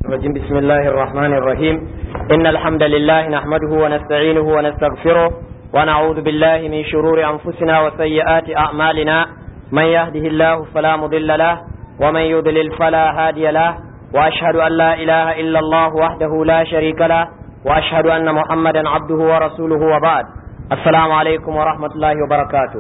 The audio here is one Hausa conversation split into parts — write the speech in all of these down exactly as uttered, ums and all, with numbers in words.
الرجيم. بسم الله الرحمن الرحيم. إن الحمد لله نحمده ونستعينه ونستغفره ونعوذ بالله من شرور أنفسنا وسيئات أعمالنا. من يهده الله فلا مضل له ومن يضلل فلا هادي له وأشهد أن لا إله إلا الله وحده لا شريك له وأشهد أن محمدا عبده ورسوله وبعد. السلام عليكم ورحمة الله وبركاته.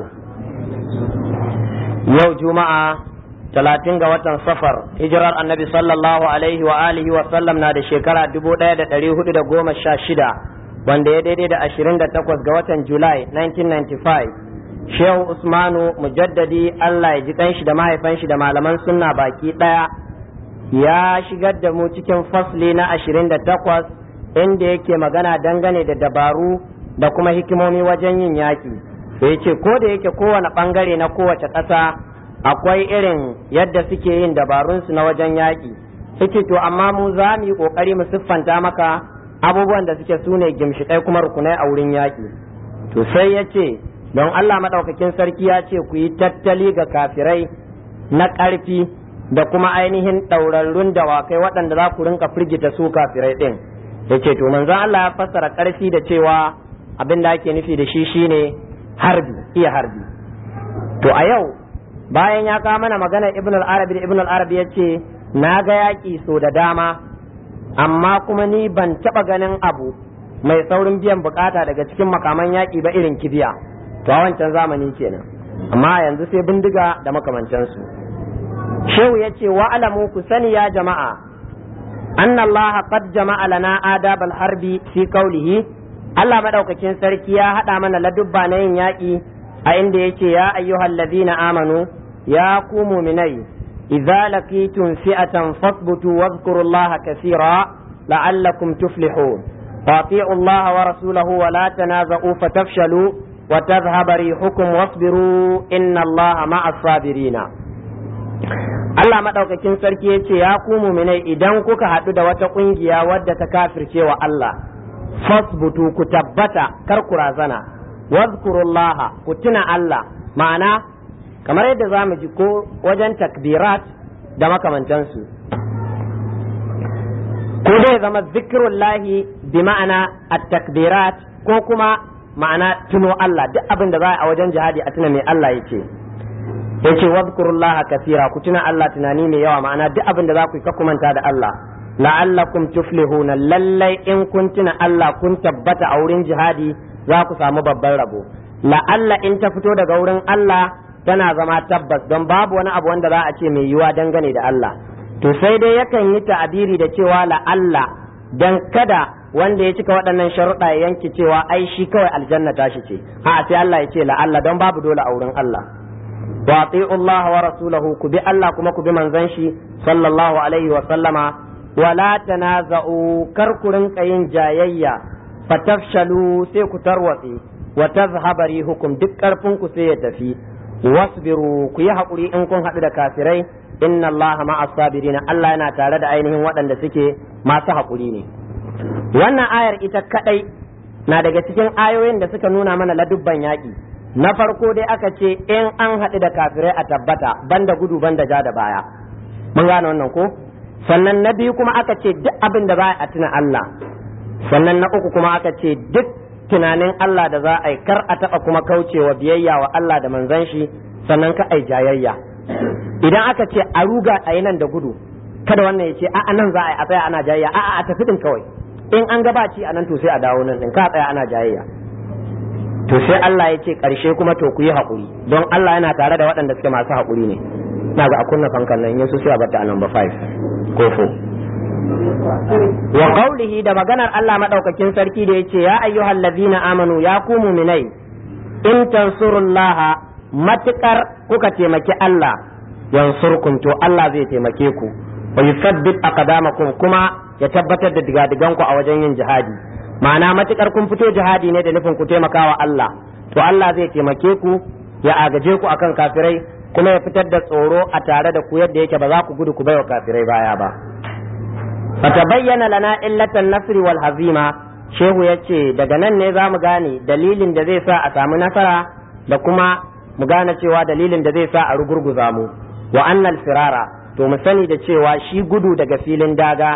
يوم جمعة talatin ga watan safar hijirar annabi sallallahu alaihi wa alihi wa sallam na da shekara dubu ɗaya da ɗari hudu da goma sha shida wanda ya daidai da ashirin da takwas ga watan julai nineteen ninety-five. Shehu Usmanu mujaddadi Allah ya ji kanshi da mahaifan shi da malaman sunna baki ɗaya ya shigar da mu cikin fasli na ashirin da takwas inda yake magana dangane da dabaru da kuma hikimomi wajen yin yaƙi. Da ya ce ko da yake kowane ɓangare na kowace ƙasa akwai irin yadda suke yin dabarunsu na wajen yaƙi, suke to amma mu za mu yi ƙoƙari mu siffanta maka abubuwan da suke su ne gimshiƙai kuma rukunai a wurin yaƙi. To sai ya ce don Allah maɗaukakin sarki ya ce ku yi tattali ga kafirai na ƙarfi da kuma ainihin ɗaurarrun dawakai waɗanda za ku rinka firgita su kafirai ɗin. Ya ce to manzon Allah ya fassara ƙarfi da cewa abin da ake nufi da shi shine harbi, iya harbi. To a yau bayan ya kawo mana magana ibn al-arabi da ibn al-arabi ya ce na ga yaƙi so da dama amma kuma ni ban taɓa ganin abu mai saurin biyan bukata daga cikin makaman yaƙi ba irin kibiya. To a wancan zamani kenan, amma yanzu sai bindiga da makamantansu. Shehu ya ce wa alamu ku sani ya jama'a anna Allah qad jama'a lana adab al-harbi fi qawlihi, Allah madaukakin sarki ya haɗa mana ladubba na yin yaƙi a inda yake ya ayyuhal ladina amanu ya ku mu'minai idza laqitum fi'atan fasbutu wadhkurullaha kaseera la'allakum tuflihun wa ati'u allaha wa rasulahu wa la tanaza'u fatafshalu wa tadhhaba rihukum wasbiru inna allaha ma'as sabirina. Allah madaukakin sarki yace ya ku mu'minai idan kuka haɗu da wata kungiya wadda ta kafirce wa Allah fasbutu ku tabbata kar ku razana wadhkurullaha ku tuna Allah, ma'ana kamar yadda za mu ji ko wajen takbirat da makamantansu ko dai zama zikrullahi bi ma'ana at-takbirat ko kuma ma'ana tuno Allah, duk abin da za a wajen jihadi a tuna mai Allah yake yace wadhkurullaha kathira ku tuna Allah tunani mai yawa, ma'ana duk abin da za ku yi ka kumanta da Allah la'allakum tuflihuna, lallai in kun tuna Allah kun tabbata a wurin jihadi za ku samu babban rabo. La'alla in ta fito daga wurin Allah tana zama tabbas don babu wani abu wanda za a ce mai yiwuwa dangane da Allah. To sai dai yakan yi ta'abiri da cewa la'alla dan kada wanda ya cika waɗannan sharuɗa ya yanke cewa ai shi kawai aljanna tashi ce. A sai Allah ya ce la'alla don babu dole a wurin Allah. Wa ati'u Allah wa rasulahu, ku bi Allah kuma ku bi manzon shi sallallahu alaihi wa sallama, wala tanaza'u kar ku rinka yin jayayya fatafshalu sai ku tarwatse wa tazhaba rihukum duk karfin ku sai ya tafi wasbiru ku yi hakuri in kun haɗu da kafirai inna allaha ma'as sabirina, Allah yana tare da ainihin waɗanda suke masu hakuri ne. Wannan ayar ita kadai na daga cikin ayoyin da suka nuna mana ladubban yaƙi. Na farko dai aka ce in an haɗu da kafirai a tabbata banda gudu banda ja da baya, mun gane wannan ko? Sannan na biyu kuma aka ce duk abin da za a tuna Allah. Sannan na uku kuma aka ce duk tunanin Allah da za a yi kar a taɓa kuma kaucewa biyayya wa Allah da manzon shi, sannan ka ai jayayya. Idan aka ce a ruga a yi nan da gudu, kada wannan ya ce a'a nan za a yi a tsaya ana jayayya, a'a a tafi din kawai. In an gabaci a nan to sai a dawo nan din ka tsaya ana jayayya. To sai Allah ya ce ƙarshe kuma to ku yi haƙuri, don Allah yana tare da waɗanda suke masu haƙuri ne. Na ga a kunna fankan nan yasu sai a bata a number five ko four. Wa qawlihi da maganar Allah madaukakin sarki da yace ya ayyuhal ladina amanu ya ku mu'minai in tansurullaha matikar kuka taimaki Allah yansurkum to Allah zai taimake ku wa yuthabbit aqdamakum kuma ya tabbatar da digadigan ku a wajen yin jihadi. Ma'ana matikar kun fito jihadi ne da nufin ku taimakawa Allah to Allah zai taimake ku ya agaje ku akan kafirai kuma ya fitar da tsoro a tare da ku yadda yake ba za ku gudu ku baiwa kafirai baya ba. fatabayyana lana illatan nasri wal hazima, shehu yace daga nan ne zamu gane dalilin da zai sa a samu nasara da kuma mu gane cewa dalilin da zai sa a rugurguza mu. Wa annal firara, to mu sani da cewa shi gudu daga filin daga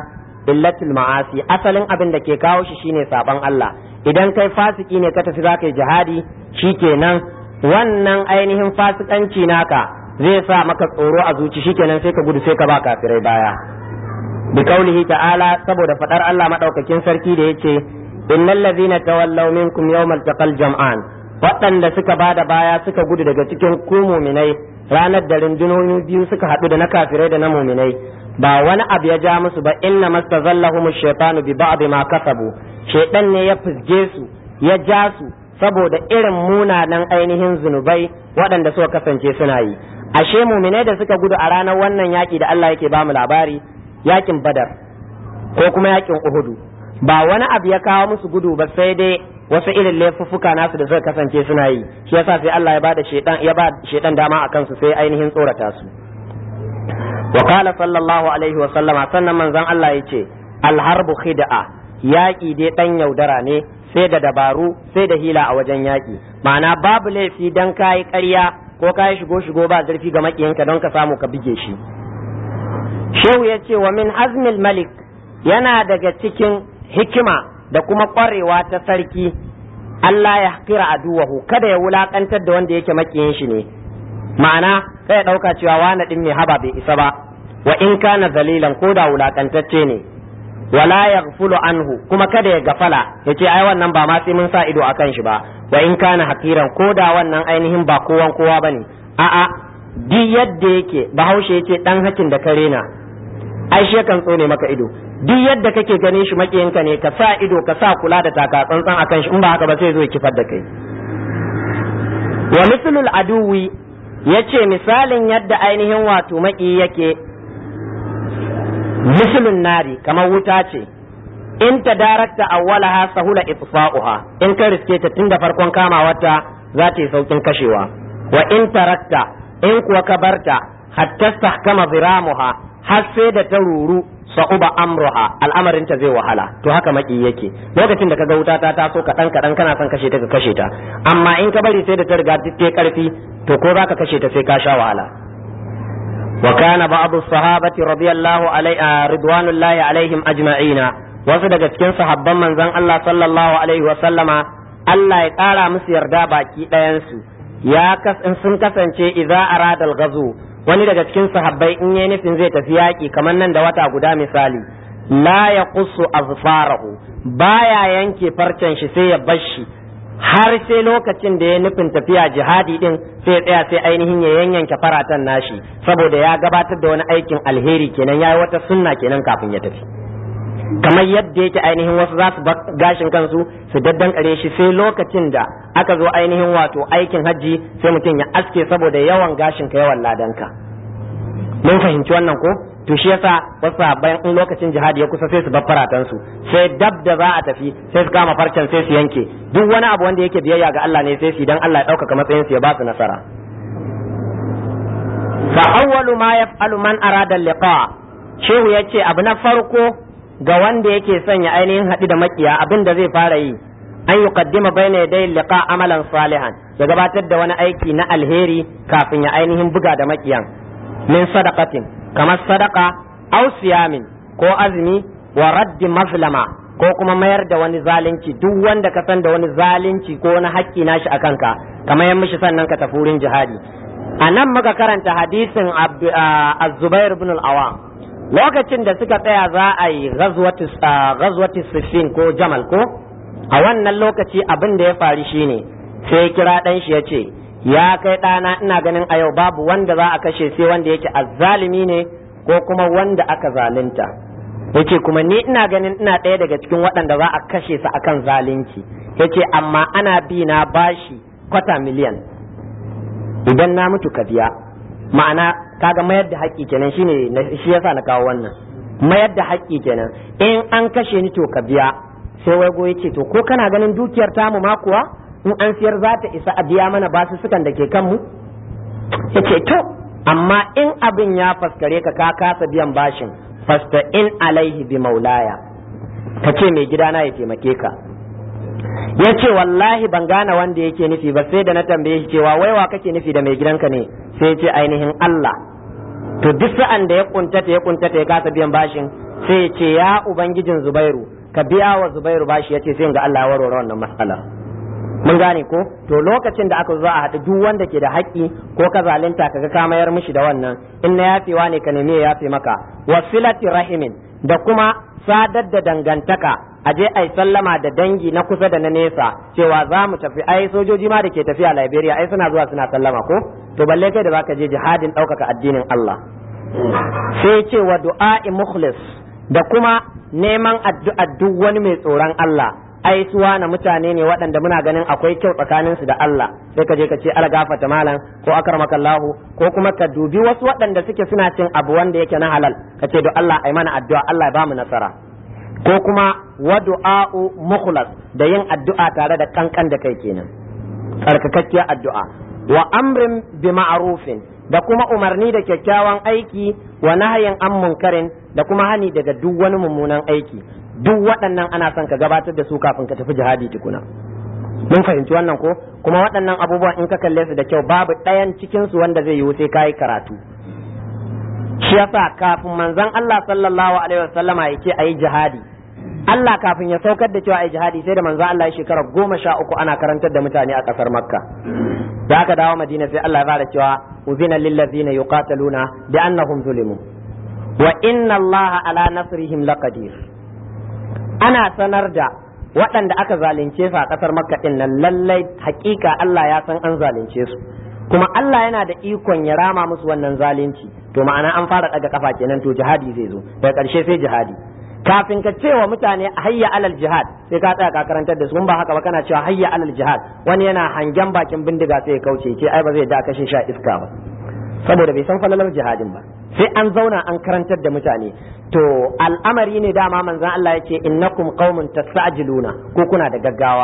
illatul ma'asi, asalin abin da ke kawo shi shine saban Allah. Idan kai fasiki ne ka tafi zaka yi jihadi, shikenan wannan ainihin fasikanci naka zai sa maka tsoro a zuci, shikenan sai ka gudu sai ka ba kafirai baya. bi kaulihi ta'ala, saboda fadar Allah madaukakin sarki da yace innal ladhina tawallaw minkum yawmal taqal jam'an, waɗanda suka bada baya suka gudu daga cikin ku muminai ranar da rundunoni biyu suka haɗu da na kafirai da na muminai, ba wani abu ya ja musu ba, inna mastazallahum shaytanu bi ba'd ma kasabu, shaytan ne ya fizge su ya ja su saboda irin munanan ainihin zunubai waɗanda suka kasance suna yi. Ashe muminai da suka gudu a ranar wannan yaki da Allah yake bamu labari, yakin Badar ko kuma yakin Uhudu, ba wani abu ya kawo musu gudu ba sai dai wasu irin laifuffuka nasu da suka kasance suna yi, shi yasa sai Allah ya bada shedan ya ba shedan dama akan su sai ainihin tsorata su. wa qala sallallahu alaihi wa sallama, sannan manzon Allah yace al harbu khid'a, yaki dai dan yaudara ne, sai da dabaru sai da hila a wajen yaki. Ma'ana babu laifi dan kai ƙarya ko kai shigo shigo ba zurfi ga makiyanka don ka samu ka bige shi. Shehu yace wa min azmil malik, yana daga cikin hikima da kuma ƙwarewa ta sarki, Allah ya kira aduwahu, kada ya wulakantar da wanda yake makiyin shi ne. Ma'ana kai ya ɗauka cewa wani ɗin mai haba bai isa ba, wa in kana zalilan ko da wulakantacce ne, wala yaghfulu anhu, kuma kada ya gafala ya ce ai wannan ba ma sai mun sa ido akan shi ba, wa in kana hakiran, ko da wannan ainihin ba kowan kowa bane. A'a, duk yadda yake Bahaushe yace dan hakin da kare na ai shi kan tsone maka ido. Duk yadda kake ganin shi makiyinka ne, ka sa ido ka sa kula da taka tsantsan akan shi, in ba haka ba sai zo ya kifar da kai. Wa mislul aduwi, yace misalin yadda ainihin wato maki yake mislun nari, kamar wuta ce, in tadarakta awwalaha sahula itfa'uha, in ka riske ta tun da farkon kamawarta za ta yi saukin kashewa. Wa in tarakta, in kuwa ka barta hatta tahkama ziramuha, har sai da ta ruru sa'uba amruha, al'amarin ta zai wahala. To haka maki yake, lokacin da kaga wuta ta taso kaɗan kaɗan kana son kashe ta ka kashe ta, amma in ka bari sai da ta riga ta karfi, to ko za ka kashe ta sai ka sha wahala. wa kana ba'd as-sahabati radiyallahu alaihi ridwanullahi alaihim ajma'ina, wasu daga cikin sahabban manzon Allah sallallahu alaihi wa sallama, Allah ya ƙara musu yarda baki ɗayan su, ya sun kasance idza arada al-ghazu, wani daga cikin sahabbai in yayi nufin zai tafi yaƙi kamar nan da wata guda misali, la yaqussu azfarahu, baya yanke farcen shi sai ya bar shi har sai lokacin da ya nufin tafiya jihadi din, sai ya tsaya sai ainihin ya yanyanke faratan nashi, saboda ya gabatar da wani aikin alheri kenan, yayi wata sunna kenan kafin ya tafi. Kamar yadda yake ainihin wasu za su gashin kansu su daddankare shi sai lokacin da aka zo ainihin wato aikin hajji sai mutum ya aske saboda yawan gashin ka yawan ladanka. Mun fahimci wannan ko? To shi yasa wasu bayan in lokacin jihadi ya kusa sai su bar faratan su, sai dab da za a tafi sai su kama farcen sai su yanke. Duk wani abu wanda yake biyayya ga Allah ne sai su, dan Allah ya ɗaukaka matsayin su ya ba su nasara. Fa awwalu ma yaf'alu man arada liqa, shehu yace abu na farko ga wanda yake son ya ainihin haɗu da makiya, abin da zai fara yi an yi qaddima bayna yaday liqa amalan salihan, ya gabatar da wani aiki na alheri kafin ya ainihin buga da makiyan, min sadaqatin, kamar sadaka, aw siyamin, ko azumi, wa raddi mazlama, ko kuma mayar da wani zalunci. Duk wanda ka san da wani zalunci ko wani haƙƙi nashi a kanka, kamar yan mishi sannan ka tafi wurin jihadi. A nan muka karanta hadisin Az-Zubair ibn al-Awwam, lokacin da suka tsaya za a yi ghazwatu Siffin ko Jamal ko, a wannan lokaci abin da ya faru shine sai kira dan shi ya ce, ya kai ɗana, ina ganin a yau babu wanda za a kashe sai wanda yake azzalimi ne ko kuma wanda aka zalunta. Yace kuma ni ina ganin ina ɗaya daga cikin waɗanda za a kashe su akan zalunci. Yace amma ana bi na bashi kwata miliyan, idan na mutu ka biya. Ma'ana kaga mayar da haƙƙi kenan, shine shi yasa na kawo wannan, mayar da haƙƙi kenan. In an kashe ni to ka biya. Sai waigo yace to ko kana ganin dukiyar tamu ma kuwa in an siyar za ta isa a biya mana basussukan da ke kanmu? Ya ce to, amma in abin ya faskare ka ka kasa biyan bashin, fasta in alaihi bi maulaya, ka ce mai gidana ya taimake ka. Ya ce wallahi ban gane wanda yake nufi ba, sai da na tambaye shi cewa waiwa kake nufi da mai gidanka ne, sai ya ce ainihin Allah. to duk sa'an da ya kuntata ya kuntata ya kasa biyan bashin sai ya ce ya ubangijin Zubairu ka biya wa Zubairu bashi, yace sai ga Allah ya warware wannan matsala. Mun gane ko? To lokacin da aka zo a haɗu duk wanda ke da haƙƙi ko ka zalunta kaga ka mayar mishi da wannan, in na yafewa ne ka nemi ya yafe maka. Wasilati rahimin, da kuma sadar da dangantaka, a je ai sallama da dangi na kusa da na nesa cewa za mu tafi, ai sojoji ma da ke tafiya Liberia ai suna zuwa suna sallama ko? To balle kai da zaka je jihadin ɗaukaka addinin Allah. Sai ce wa du'a'i mukhlis, da kuma neman addu'a duk wani mai tsoron Allah. Ai suwa na mutane ne waɗanda muna ganin akwai kyau tsakanin su da Allah, sai ka je ka ce algafata malam ko akarmakallahu, ko kuma ka dubi wasu waɗanda suke suna cin abu wanda yake na halal, ka ce do Allah ai mana addu'a Allah ya bamu nasara. Ko kuma wa du'a'u mukhlas, da yin addu'a tare da kankan da kai kenan, tsarkakakkiyar addu'a. Wa amrin bi ma'rufin, da kuma umarni da kyakkyawan aiki, wa nahyin an munkarin, da kuma hani daga duk wani mummunan aiki. Duk waɗannan ana son ka gabatar da su kafin ka tafi jihadi tukuna. Mun fahimci wannan ko? Kuma waɗannan abubuwan in ka kalle su da kyau babu ɗayan cikin su wanda zai yiwu sai kayi karatu. Shi yasa kafin manzon Allah sallallahu alaihi wasallama ya ce ayi jihadi, Allah kafin ya saukar da cewa ayi jihadi sai da manzon Allah ya shekara goma sha uku ana karantar da mutane a ƙasar Makka. Da aka dawo Madina sai Allah ya fara cewa uzina lil ladzina yuqataluna bi annahum zulimu wa inna Allah ala nasrihim laqadir. Ana sanar da waɗanda aka zalunce su a ƙasar Makka ɗin nan lallai hakika Allah ya san an zalunce su, kuma Allah yana da ikon ya rama musu wannan zalunci. To ma'ana an fara ɗaga kafa kenan, to jihadi zai zo daga ƙarshe sai jihadi. Kafin ka ce wa mutane hayya alal jihad sai ka tsaya ka karantar da su, in ba haka ba kana cewa hayya alal jihad wani yana hangen bakin bindiga sai ya kauce ce ai ba zai da kashe sha iska ba, saboda bai san falalar jihadin ba. Sai an zauna an karantar da mutane. To al'amari ne dama manzon Allah yake innakum qaumun tasajiluna, ko kuna da gaggawa.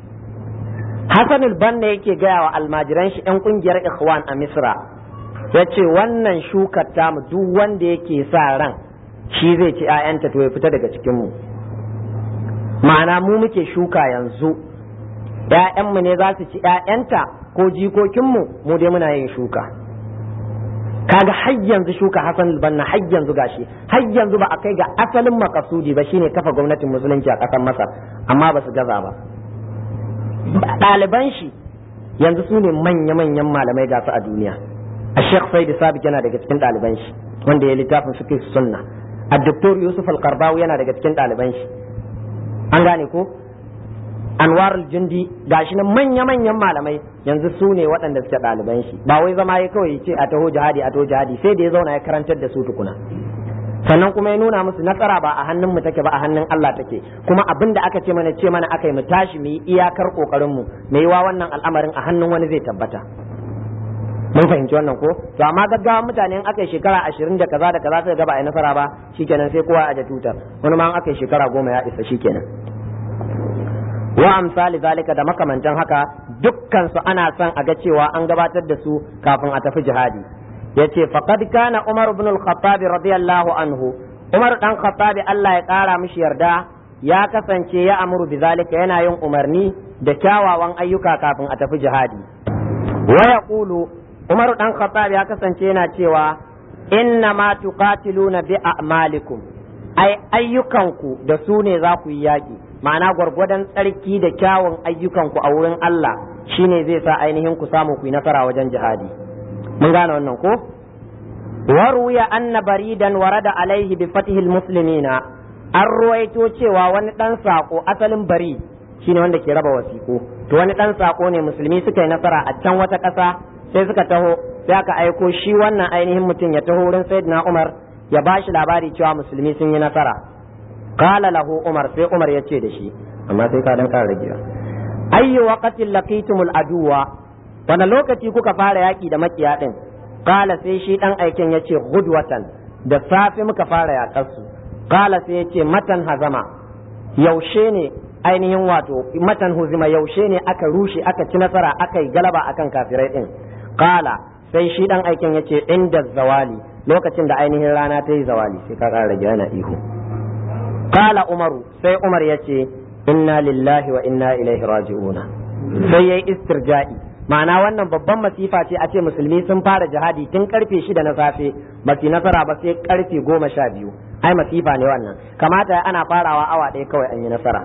Hassan al-Banna yake gaya wa almajiran shi yan kungiyar Ikhwan a Misra, yace wannan shukar tamu duk wanda yake sa ran shi zai ci ƴaƴanta to ya fita daga cikin mu. Ma'ana mu muke shuka yanzu, ƴaƴanmu ne za su ci ƴaƴanta ko jikokinmu, mu dai muna yin shuka. Kaga har yanzu shuka Hassan al-Banna har yanzu gashi har yanzu ba a kai ga asalin makasudi ba, shine kafa gwamnatin musulunci a ƙasar Masar, amma ba su gaza ba. Ɗaliban shi yanzu su ne manya-manyan malamai gasu a duniya. A Sheikh Said Sabiq yana daga cikin ɗaliban shi wanda ya littafin fiqh sunna. A Doktor Yusuf al-Qardawi yana daga cikin ɗaliban shi. An gane ko? Anwar al-Jundi gashi na manya-manyan malamai yanzu su ne waɗanda suke ɗaliban shi. Ba wai zama ya kawai ce a taho jihadi a taho jihadi, sai da ya zauna ya karantar da su tukuna. Sannan kuma ya nuna musu nasara ba a hannun mu take ba, a hannun Allah take. Kuma abin da aka ce mana ce mana aka yi mu tashi mu yi iyakar kokarin mu, me yiwa wannan al'amarin a hannun wani zai tabbata. Mun fahimci wannan ko? To amma gaggawa mutane in aka yi shekara ashirin da kaza da kaza sai ga ba a yi nasara ba, shikenan sai kowa a da tutar. Wani ma in aka yi shekara goma ya isa shikenan. Wa amsali zalika, da makamantan haka dukkan su ana son a ga cewa an gabatar da su kafin a tafi jihadi. Yace faqad kana Umar ibn al-Khattab radiyallahu anhu, Umar dan Khattab Allah ya kara mishi yarda, ya kasance ya amuru bi zalika, yana yin umarni da kyawawan ayyuka kafin a tafi jihadi. Wa yaqulu, Umar dan Khattab ya kasance yana cewa inna ma tuqatiluna bi a'malikum, ai ayyukanku da su ne za ku yi yaki. Ma'ana gwargwadon tsarki da kyawun ayyukanku a wurin Allah shine zai sa ainihin ku samu ku yi nasara wajen jihadi. Mun gane wannan ko? Waruya anna baridan warada alaihi bi fatihil muslimina, an ruwaito cewa wani dan sako, asalin bari shine wanda ke raba wasiku, to wani dan sako ne musulmi suka yi nasara a can wata ƙasa, sai suka taho sai aka aiko shi wannan ainihin mutum ya taho wurin sayyidina Umar ya bashi labari cewa musulmi sun yi nasara. Qala lahu Umar, sai Umar ya ce da shi, amma sai ka dan kara ragiya, ayyu waqatin laqitumul aduwa, wani lokaci kuka fara yaki da makiya din? Qala, sai shi dan aiken ya ce gudwatan, da safe muka fara yakar su. Qala, sai ya ce matan hazama, yaushe ne ainihin wato matan huzima, yaushe ne aka rushe aka ci nasara aka yi galaba akan kafirai din? Qala, sai shi dan aiken ya ce inda zawali, lokacin da ainihin rana ta yi zawali. Sai ka kara ragiya, yana ihu. Qala Umaru, sai Umar ya ce inna lillahi wa inna ilaihi raji'una, sai yayi istirja'i ma'ana wannan babban masifa ce a ce musulmi sun fara jihadi tun karfe shida na safe ba su nasara ba sai karfe goma sha biyu ai masifa ne wannan, kamata ana farawa awa ɗaya kawai an yi nasara.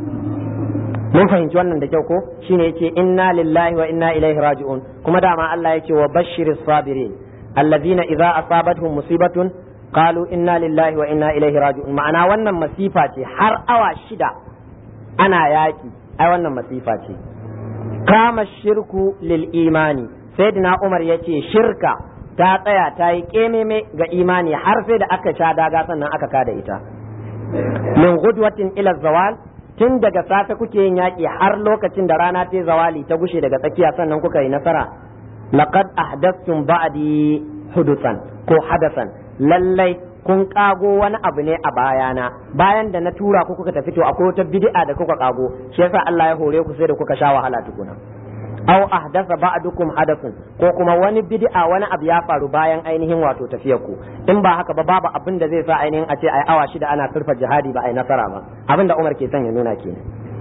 mun fahimci wannan da kyau ko shine yace inna lillahi wa inna ilaihi raji'un, kuma dama Allah yace wa bashiris sabirin allazina idza asabatuhum musibatun qalu inna lillahi wa inna ilaihi raji'un. ma'ana wannan masifa ce har awa shida ana yaki, ai wannan masifa ce. kama shirku lil imani, sayyidina Umar yace shirka ta tsaya ta yi kememe ga imani har sai da aka sha daga sannan aka kada ita. min gudwatin ila zawal, tun daga safe kuke yin yaƙi har lokacin da rana ta zawali ta gushe daga tsakiya sannan kuka yi nasara. laqad ahdathtum ba'di hudusan ko hadasan, lallai kun kago wani abu ne a bayana bayan da na tura ku kuka tafi, to akwai wata bid'a da kuka kago, shi yasa Allah ya hore ku sai da kuka sha wahala tukuna. aw ahdasa ba'dukum hadasun, ko kuma wani bid'a wani abu ya faru bayan ainihin wato tafiyar ku, in ba haka ba babu abin da zai sa ainihin a ce ai awa shida ana surfa jihadi ba ai nasara ba, abin da Umar ke son ya nuna kenan.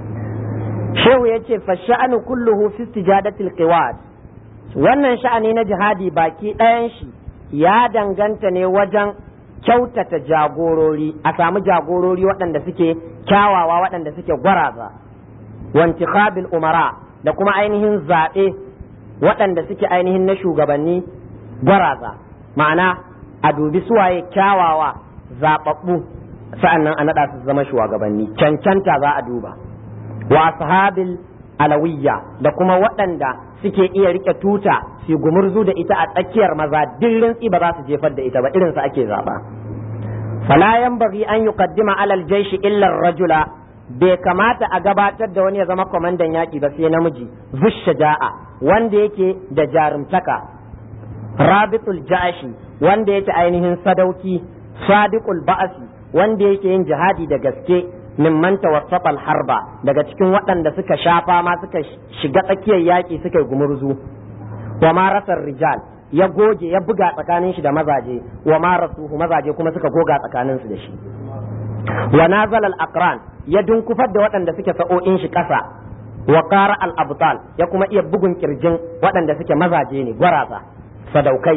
Shehu yace fa sha'anu kulluhu fi istijadatil qiwad, wannan sha'ani na jihadi baki ɗayan shi ya danganta ne wajen kyautata jagorori, a samu jagorori waɗanda suke kyawawa waɗanda suke gwaraza, wa intikhabil umara, da kuma ainihin zaɓe waɗanda suke ainihin na shugabanni gwaraza, ma'ana a dubi suwaye kyawawa zaɓaɓɓu sa'annan a naɗa su zama shugabanni, cancanta za a duba. wa ashabil alawiyya, da kuma waɗanda suke iya rike tuta su gumurzu da ita a tsakiyar maza, dillin ba za su jefar da ita ba, irinsu ake zaɓa. fala yanbaghi an yuqaddima alal jaishi illa ar-rajula, bai kamata a gabatar da wani ya zama kwamandan yaƙi ba sai namiji zushaja'a, wanda yake da jarumtaka, rabitul ja'ashi, wanda yake ainihin sadauki, sadiqul ba'asi, wanda yake yin jihadi da gaske, mimman tawassafa al-harba, daga cikin waɗanda suka shafa ma suka shiga tsakiyar yaƙi suka yi gumurzu. wa marasar rijal, ya goge ya buga tsakanin shi da mazaje, wa marasuhu, mazaje kuma suka goga tsakanin su da shi. wa nazal al-aqran, ya dunkufar da waɗanda suke sa'o'in shi ƙasa, wa qara al-abtal, ya kuma iya bugun kirjin waɗanda suke mazaje ne gwaraza sadaukai.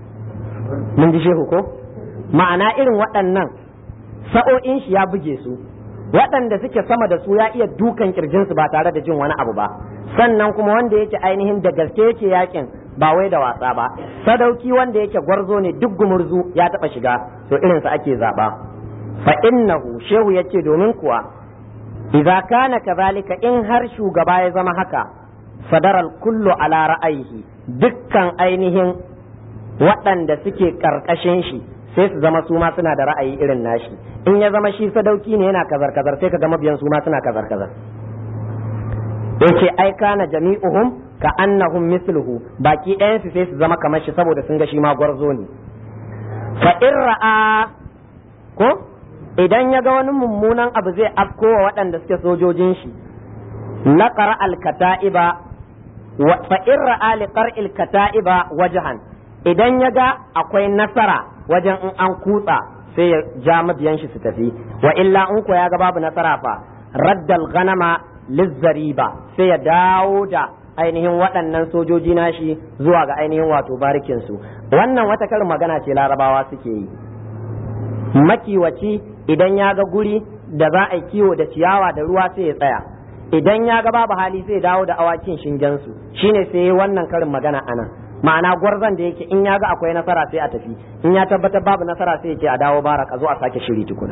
mun ji shehu ko? ma'ana irin waɗannan sa'o'in shi ya buge su, waɗanda suke sama da su ya iya dukan kirjin su ba tare da jin wani abu ba, sannan kuma wanda yake ainihin da gaske yake yakin ba wai da wasa ba, sadauki wanda yake gwarzo ne duk gumurzu ya taɓa shiga, to irinsa ake zaɓa. fa innahu, shehu yace domin kuwa idza kana kadhalika, in har shugaba ya zama haka, fadaral kullu ala ra'ayihi, dukkan ainihin waɗanda suke karkashin shi sai su zama su ma suna da ra'ayi irin nashi. in ya zama shi sadauki ne yana kazar kazar, sai ka ga mabiyan su ma suna kazar kazar. yace ai kana jami'uhum ka annahum misluhu, baki ɗayan su sai su zama kamar shi saboda sun ga shi ma gwarzo ne. fa in ra'a ko idan ya ga wani mummunan abu zai afko wa waɗanda suke sojojin shi, laqara al-kata'iba wa fa in ra'a liqar'il kata'iba wajhan, idan ya ga akwai nasara wajen in an kutsa sai ya ja mabiyan shi su tafi, wa illa in ko ya ga babu nasara fa raddal ghanama lizzariba, sai ya dawo da ainihin waɗannan sojoji nashi zuwa ga ainihin wato barikin su. wannan wata karin magana ce larabawa suke yi. makiwaci idan ya ga guri da za a yi kiwo da ciyawa da ruwa sai ya tsaya, idan ya ga babu hali sai ya dawo da awakin shingensu, shine sai wannan karin magana anan. ma'ana gwarzon da yake in ya ga akwai nasara sai a tafi, in ya tabbatar babu nasara sai ya ce a dawo barak a zo a sake shiri tukuna.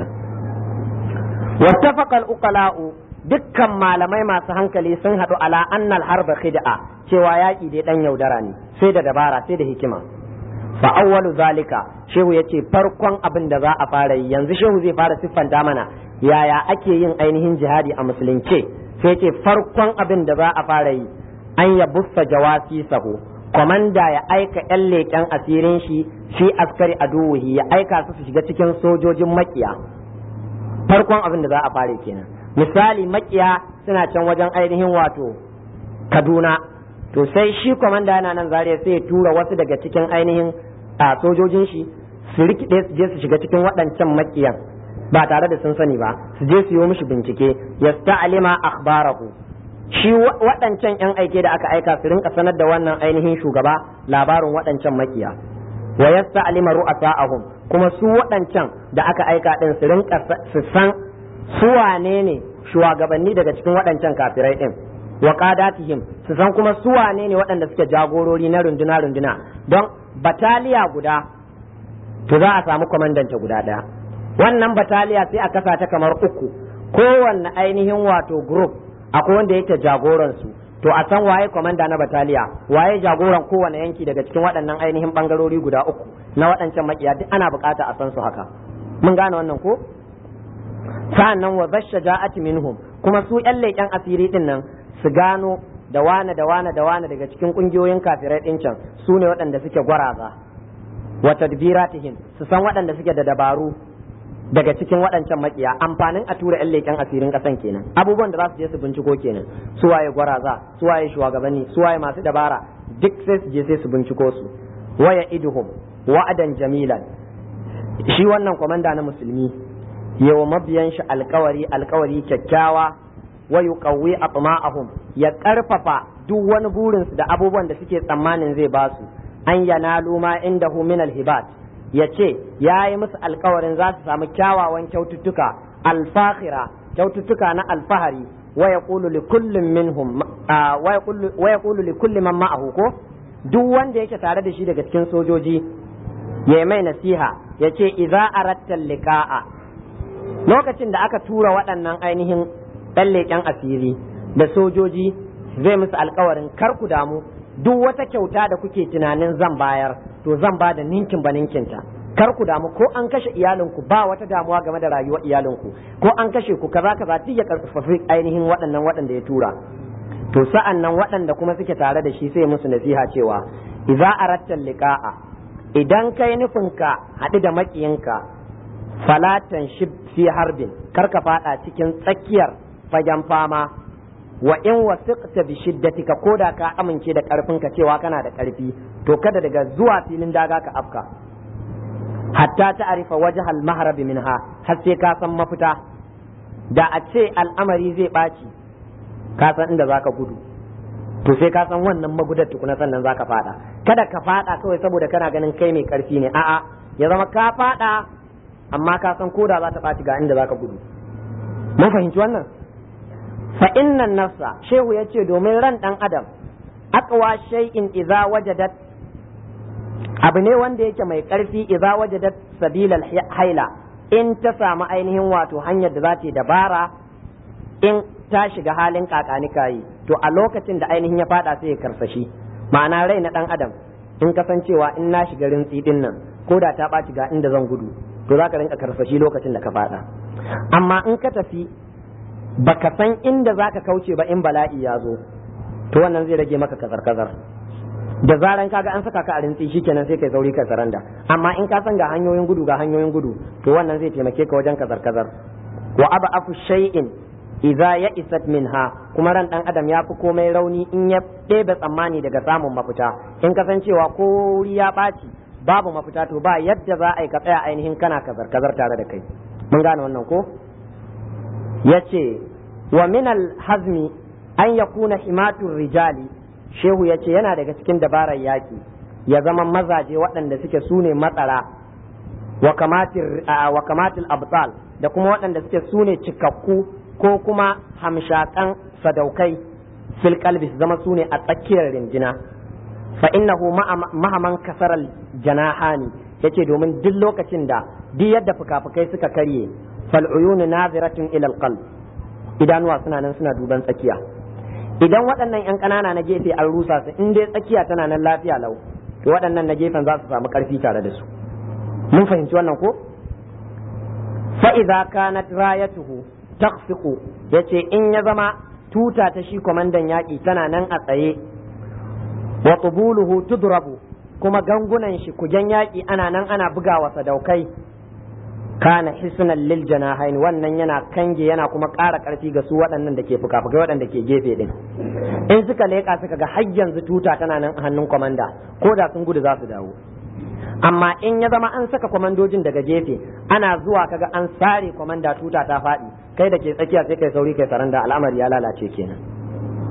wattafaqa al-uqala'u, dukkan malamai masu hankali sun haɗu ala annal harba khid'a, cewa yaƙi dai dan yaudara ne, sai da dabara sai da hikima. fa awwalu zalika, shehu yace farkon abin da za a fara yi yanzu, shehu zai fara siffanta mana yaya ake yin ainihin jihadi a musulunce. sai yace farkon abin da za a fara yi an yabussa jawasisahu, komanda ya aika yan leƙen asirin shi fi askari aduwuhi, ya aika su su shiga cikin sojojin makiya. farkon abin da za a fara kenan. misali makiya suna can wajen ainihin wato Kaduna, to sai shi komanda yana nan Zaria sai ya tura wasu daga cikin ainihin a sojojin shi su rikide su je su shiga cikin waɗancan makiyan ba tare da sun sani ba, su je su yi mishi bincike, yasta'lima akhbarahu, shi waɗancan yan aike da aka aika su rinka sanar da wannan ainihin shugaba labarin waɗancan makiya wa yasta'lima ru'asa'ahum kuma su waɗancan da aka aika din su rinka su san su wane ne shugabanni daga cikin waɗancan kafirai din wa qadatihim su san kuma su wane ne waɗanda suke jagorori na runduna runduna don bataliya guda to za a samu kwamandanta guda ɗaya wannan bataliya sai a kasa ta kamar uku kowanne ainihin wato group akwai wanda yake jagoran su to a san waye kwamanda na bataliya waye jagoran kowane yanki daga cikin waɗannan ainihin bangarori guda uku na waɗancan makiya duk ana bukata a san su haka mun gane wannan ko sa'annan wa zashaja'ati minhum kuma su yan leƙen asiri din nan su gano da wane da wane da wane daga cikin kungiyoyin kafirai din can su ne waɗanda suke gwaraza wa tadbiratihim su san waɗanda suke da dabaru daga cikin waɗancan makiya amfanin a tura yan leƙen asirin ƙasan kenan abubuwan da za su je su binciko kenan su waye gwaraza su waye shugabanni su waye masu dabara duk sai su je sai su binciko su waya iduhum wa'adan jamilan shi wannan komanda na musulmi yawa mabiyan shi alkawari alkawari kyakkyawa wa yuqawwi atma'ahum ya karfafa duk wani burin su da abubuwan da suke tsammanin zai ba su an yanalu ma indahu min alhibat yace yayi musu alkawarin za su samu kyawawan kyaututtuka alfakhira kyaututtuka na alfahari wa yaqulu li kullin minhum wa yaqulu wa yaqulu li kulli man ma'ahu ko duk wanda yake tare da shi daga cikin sojoji yayi mai nasiha yace idza aratta liqa'a lokacin da aka tura waɗannan ainihin ɗan leƙen asiri da sojoji zai musu alkawarin kar ku damu duk wata kyauta da kuke tunanin zan bayar to zan ba da ninkin ba ninkinta kar ku damu ko an kashe iyalinku ba wata damuwa game da rayuwar iyalinku ko an kashe ku kaza kaza duk ya karfafi ainihin waɗannan waɗanda ya tura to sa'an nan waɗanda kuma suke tare da shi sai musu nasiha cewa idza aratta liqa'a idan kai nufin ka haɗu da makiyinka falatan shib fi harbin kar ka fada cikin tsakiyar fagen fama wa in wasiqta bi shiddatika koda ka amince da karfinka cewa kana da karfi to kada daga zuwa filin daga ka afka hatta ta'rifa wajhal mahrab minha har sai ka san mafita da a ce al'amari zai baci ka san inda zaka gudu to sai ka san wannan magudar tukuna sannan zaka fada kada ka fada kawai saboda kana ganin kai mai karfi ne a'a ya zama ka fada amma ka san koda za ta baci ga inda zaka gudu mun fahimci wannan fa innan nafsa shehu yace domin ran dan adam aqwa shay'in idza wajadat abu ne wanda yake mai karfi idza wajadat sabilal haila in ta samu ainihin wato hanyar da za ta dabara in ta shiga halin kakani kayi to a lokacin da ainihin ya fada sai ya karsashi ma'ana rai na dan adam in kasancewa in na shiga rintsi din nan ko da ta ɓaci ga inda zan gudu to za ka rinka karsashi lokacin da ka fada amma in ka tafi baka san inda zaka kauce ba in bala'i ya zo to wannan zai rage maka kazar-kazar da zaran kaga an saka ka a rintsi shikenan sai kai sauri kai saranda amma in ka san ga hanyoyin gudu ga hanyoyin gudu to wannan zai taimake ka wajen kazar-kazar wa aba afu shay'in idza ya'isat minha kuma ran dan adam ya fi komai rauni in ya ɗebe tsammani daga samun mafita in ka san cewa ko wuri ya ɓaci babu mafita to ba yadda za a yi ka tsaya ainihin kana kazar-kazar tare da kai mun gane wannan ko yace wa min al-hazmi an yakuna himatur rijali shehu yace yana daga cikin dabarar yaki ya zama mazaje waɗanda suke sune matsara wa kamatir wa kamatil abtal da kuma waɗanda suke sune cikakku ko kuma hamshakan sadaukai fil qalbi zama sune a tsakiyar rinjina fa innahu mahaman kasaral janahani yace domin duk lokacin da duk yadda fuka-fukai suka karye fal uyunu naziratun ila al-qalb idanuwa suna nan suna duban tsakiya idan waɗannan yan ƙanana na gefe an rusa su in dai tsakiya tana nan lafiya lau to waɗannan na gefen za su samu ƙarfi tare da su mun fahimci wannan ko fa idza kanat rayatuhu taqfiqu yace in ya zama tuta ta shi komandan yaƙi tana nan a tsaye wa tubuluhu tudrabu kuma gangunan shi kujen yaƙi ana nan ana bugawa sadaukai kana hisnan lil janahain wannan yana kange yana kuma ƙara ƙarfi ga su waɗannan da ke fuka-fukai waɗanda ke gefe din in suka leƙa suka ga har yanzu tuta tana nan a hannun komanda ko da sun gudu za su dawo amma in ya zama an saka komandojin daga gefe ana zuwa kaga an sare komanda tuta ta faɗi kai da ke tsakiya sai kai sauri kai saranda al'amari ya lalace kenan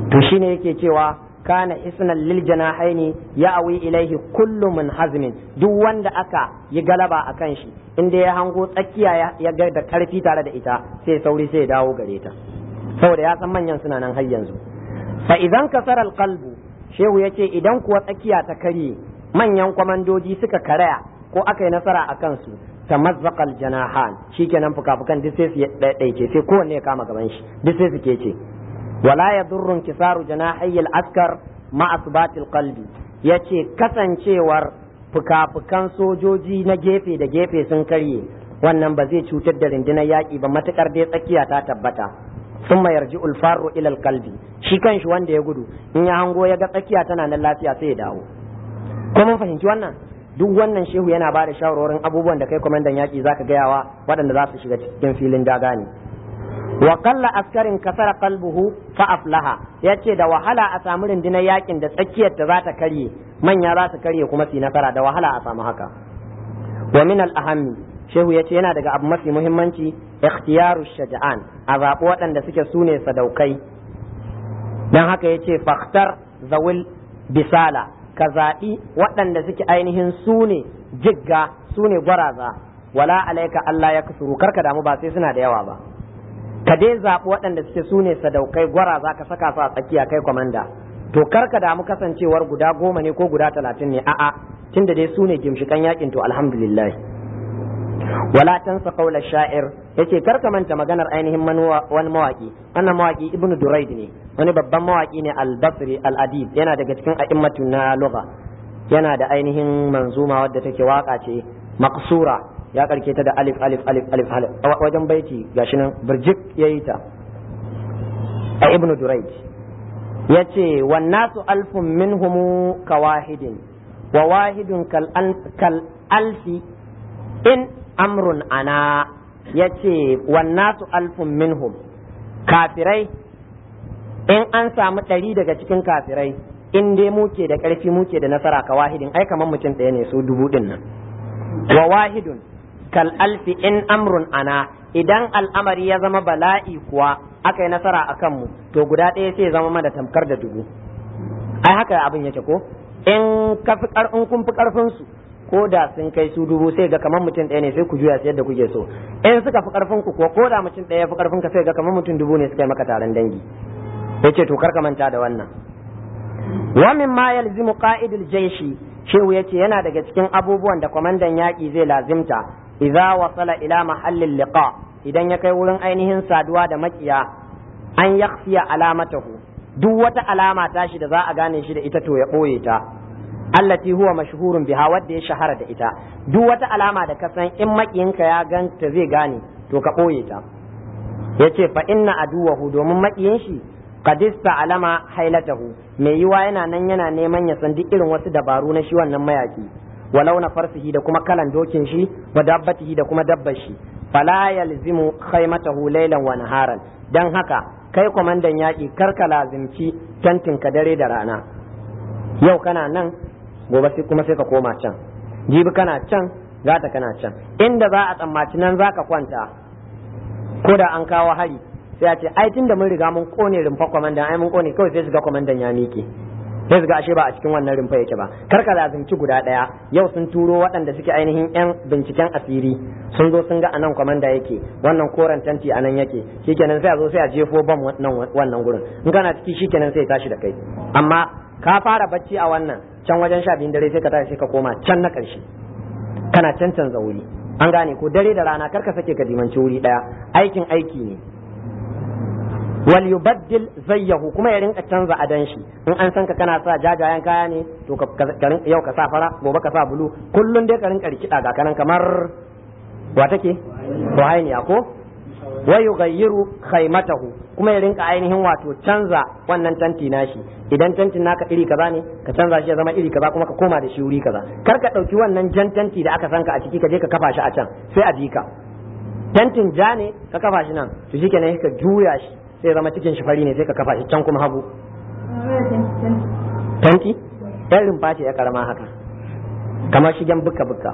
to shine yake cewa kana isnan lil janahaini ya'wi ilaihi kullu min hazmin, duk wanda aka yi galaba akan shi inda ya hango tsakiya ya ga da karfi tare da ita sai sauri sai ya dawo gare ta, saboda ya san manyan suna nan har yanzu. fa idan kasara alqalbu, shehu yace idan kuwa tsakiya ta karye, manyan kwamandoji suka karaya ko aka yi nasara a kansu, tamazzaqal janahan, shikenan fukafukan duk sai su daidaice, sai kowanne ya kama gaban shi duk sai su kece. wala yadurru inkisaru janahi al-askar ma asbatil qalbi, yace kasancewar fukafukan sojoji na gefe da gefe sun karye, wannan ba zai cutar da rundunar yaƙi ba matukar dai tsakiya ta tabbata. summa yarji'ul farru ila al-qalbi, shi kanshi wanda ya gudu in ya hango ya ga tsakiya tana nan lafiya sai ya dawo. ko mun fahimci wannan? duk wannan shehu yana ba da shawarorin abubuwan da kai kwamandan yaƙi zaka gayawa waɗanda za su shiga cikin filin daga ne. wa qalla askarin kasara qalbuhu fa aflaha, yace da wahala a samu rundunar yakin da tsakiyar ta za ta karye, manya za su karye kuma su nasara, da wahala a samu haka. wa min al ahammi, shehu yace yana daga abu mafi muhimmanci ikhtiyaru shaja'an, a zaɓi waɗanda suke sune sadaukai. dan haka yace fakhtar zawil bisala, ka zaɓi waɗanda suke ainihin sune jigga sune gwaraza. wala alaika Allah ya kusuru, karka damu ba sai suna da yawa ba, ka dai zaɓi waɗanda suke su ne sadaukai gwara za ka saka su a tsakiya kai kwamanda. to kar ka damu kasancewar guda goma ne ko guda talatin ne, a'a tunda dai su ne gimshikan yakin to alhamdulillah. wala tansa qawla sha'ir, yace kar ka manta maganar ainihin wani mawaki, wannan mawaki ibnu duraid ne, wani babban mawaki ne al-basri al-adib, yana daga cikin a'immatu na lugha, yana da ainihin manzuma wadda take waka ce maqsura, ya karke ta da alif alif alif alif wajen baiti gashi nan birjik yayi ta. a ibnu durayd yace wan nasu alfun minhum kawahidin wa wahidun kal kal alfi in amrun ana, yace wan nasu alfun minhum, kafirai in an samu ɗari daga cikin kafirai in dai muke da ƙarfi muke da nasara, kawahidin ai kamar mutum ɗaya ne su dubu din nan. wa wahidun kal alfi in amrun ana, idan al'amari ya zama bala'i kuwa aka yi nasara a kanmu to guda ɗaya sai zama mana tamkar da dubu. ai haka abin yake ko, in ka fi in kun fi karfin su ko da sun kai su dubu sai ga kamar mutum ɗaya ne sai ku juya su yadda kuke so, in suka fi karfin ku ko ko da mutum ɗaya fi karfin ka sai ga kamar mutum dubu ne suka yi maka taron dangi. yace to kar ka manta da wannan. wa min ma yalzimu qa'idul jayshi, shehu yace yana daga cikin abubuwan da kwamandan yaƙi zai lazimta idza wasala ila mahallin liqa, idan ya kai wurin ainihin saduwa da makiya, an yakhfiya alamatahu, duk wata alama tashi da za a gane shi da ita to ya boye ta, allati huwa mashhurun biha, wadda ya shahara da ita. duk wata alama da ka san in makiyinka ya ganta zai gane to ka boye ta. yace fa inna aduwahu, domin makiyin shi qadista alama hailatahu, mai yiwa yana nan yana neman ya san duk irin wasu dabaru na shi wannan mayaki, walau na farsihi da kuma kalan dokin shi, wa dabbatihi da kuma dabbar shi. fala yalzimu khaymatahu laylan wa naharan, dan haka kai kwamandan yaki karka lazimci tantin ka dare da rana. yau kana nan gobe sai kuma sai ka koma can, jibi kana can gata kana can, inda za a tsammaci nan za ka kwanta ko da an kawo hari sai a ce ai tun da mun riga mun kone rumfa kwamandan, ai mun kone kawai sai su ga kwamandan ya miƙe, sai su ga ashe ba a cikin wannan rumfa yake ba. kar ka lazimci guda ɗaya, yau sun turo waɗanda suke ainihin yan binciken asiri sun zo sun ga anan kwamanda yake, wannan koren tanti anan yake, shikenan sai a zo sai a jefo bam wannan wannan gurin, in kana ciki shikenan sai ya tashi da kai. amma ka fara bacci a wannan can wajen sha biyun dare sai ka tashi sai ka koma can na ƙarshe, kana can canza wuri. an gane ko, dare da rana kar ka sake ka dimanci wuri ɗaya, aikin aiki ne. wal yubaddil zayyahu, kuma ya rinka canza adan shi, in an san ka kana sa jajayen kaya ne to ka yau ka sa fara gobe ka sa bulu, kullun dai ka rinka rikida ga kanan kamar wa take ruhainiya ko. wa yughayyiru khaymatahu, kuma ya rinka ainihin wato canza wannan tanti nashi, idan tantin naka iri kaza ne ka canza shi ya zama iri kaza kuma ka koma da shi wuri kaza. kar ka dauki wannan jan tanti da aka sanka a ciki ka je ka kafa shi a can sai a jika. tantin ja ne ka kafa shi nan to shikenan ka juya shi sai zama cikin shi fari ne sai ka kafa shi can kuma hagu. tanti ɗan rumfa ce ya karama haka kamar shigen buka buka.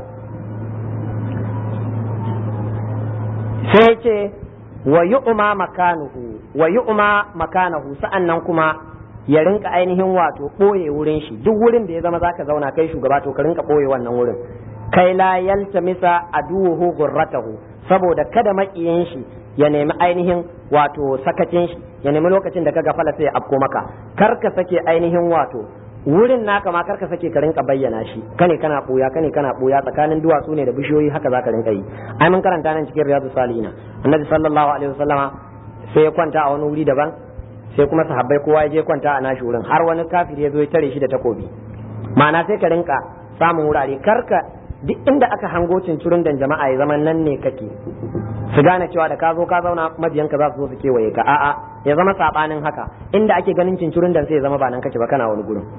sai ce wa yu'ma makanuhu wa yu'ma makanahu, sa'annan kuma ya rinka ainihin wato ɓoye wurin shi, duk wurin da ya zama zaka zauna kai shugaba to ka rinka ɓoye wannan wurin, kai la yaltamisa aduhu gurratahu, saboda kada makiyin shi ya nemi ainihin wato sakacin shi, ya nemi lokacin da ka gafala sai ya afko maka, kar ka sake ainihin wato wurin naka ma kar ka sake ka rinka bayyana shi, kane kana ɓoya kane kana ɓoya tsakanin duwatsu ne da bishiyoyi, haka zaka rinka yi. Ai mun karanta nan cikin Riyadus Salihin, Annabi sallallahu alaihi wasallama sai ya kwanta a wani wuri daban, sai kuma sahabbai kowa ya je kwanta a nashi wurin, har wani kafiri ya zo ya tare shi da takobi. Ma'ana sai ka rinka samun wurare, karka duk inda aka hango cincirin dan jama'a ya zama nan ne kake, su gane cewa da ka zo ka zauna majiyanka za su zo su kewaye ka, a'a ya zama sabanin haka, inda ake ganin cincirin dan sai ya zama ba nan kake ba, kana wani gurin.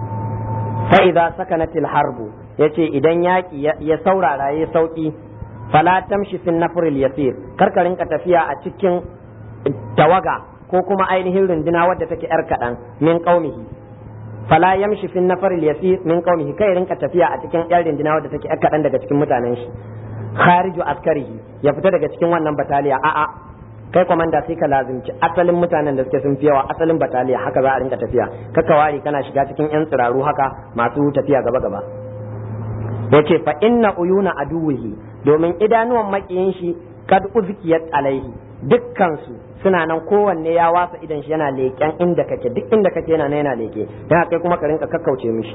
fa idza sakanatil harbu, yace idan yaki ya saurara ya sauki, fala tamshi fin nafril yasir, karka rinka tafiya a cikin tawaga ko kuma ainihin runduna wadda take yar kadan min qaumihi, fala yamshi fi nafar al-yasir min qaumihi, kai rinka tafiya a cikin yar runduna wadda take yar kadan daga cikin mutanen shi, khariju askarihi, ya fita daga cikin wannan bataliya, a'a kai komanda sai ka lazimci asalin mutanen da suke sun fi yawa, asalin bataliya, haka za a rinka tafiya, kaka wari kana shiga cikin yan tsiraru haka masu tafiya gaba gaba. yace fa inna uyuna aduwihi, domin idanuwan makiyin shi kad uzkiyat alaihi, dukkan su suna nan, kowanne ya wasa idan shi yana leƙen inda kake, duk inda kake yana yana leƙe, dan kai kuma ka rinka kakkauce mishi.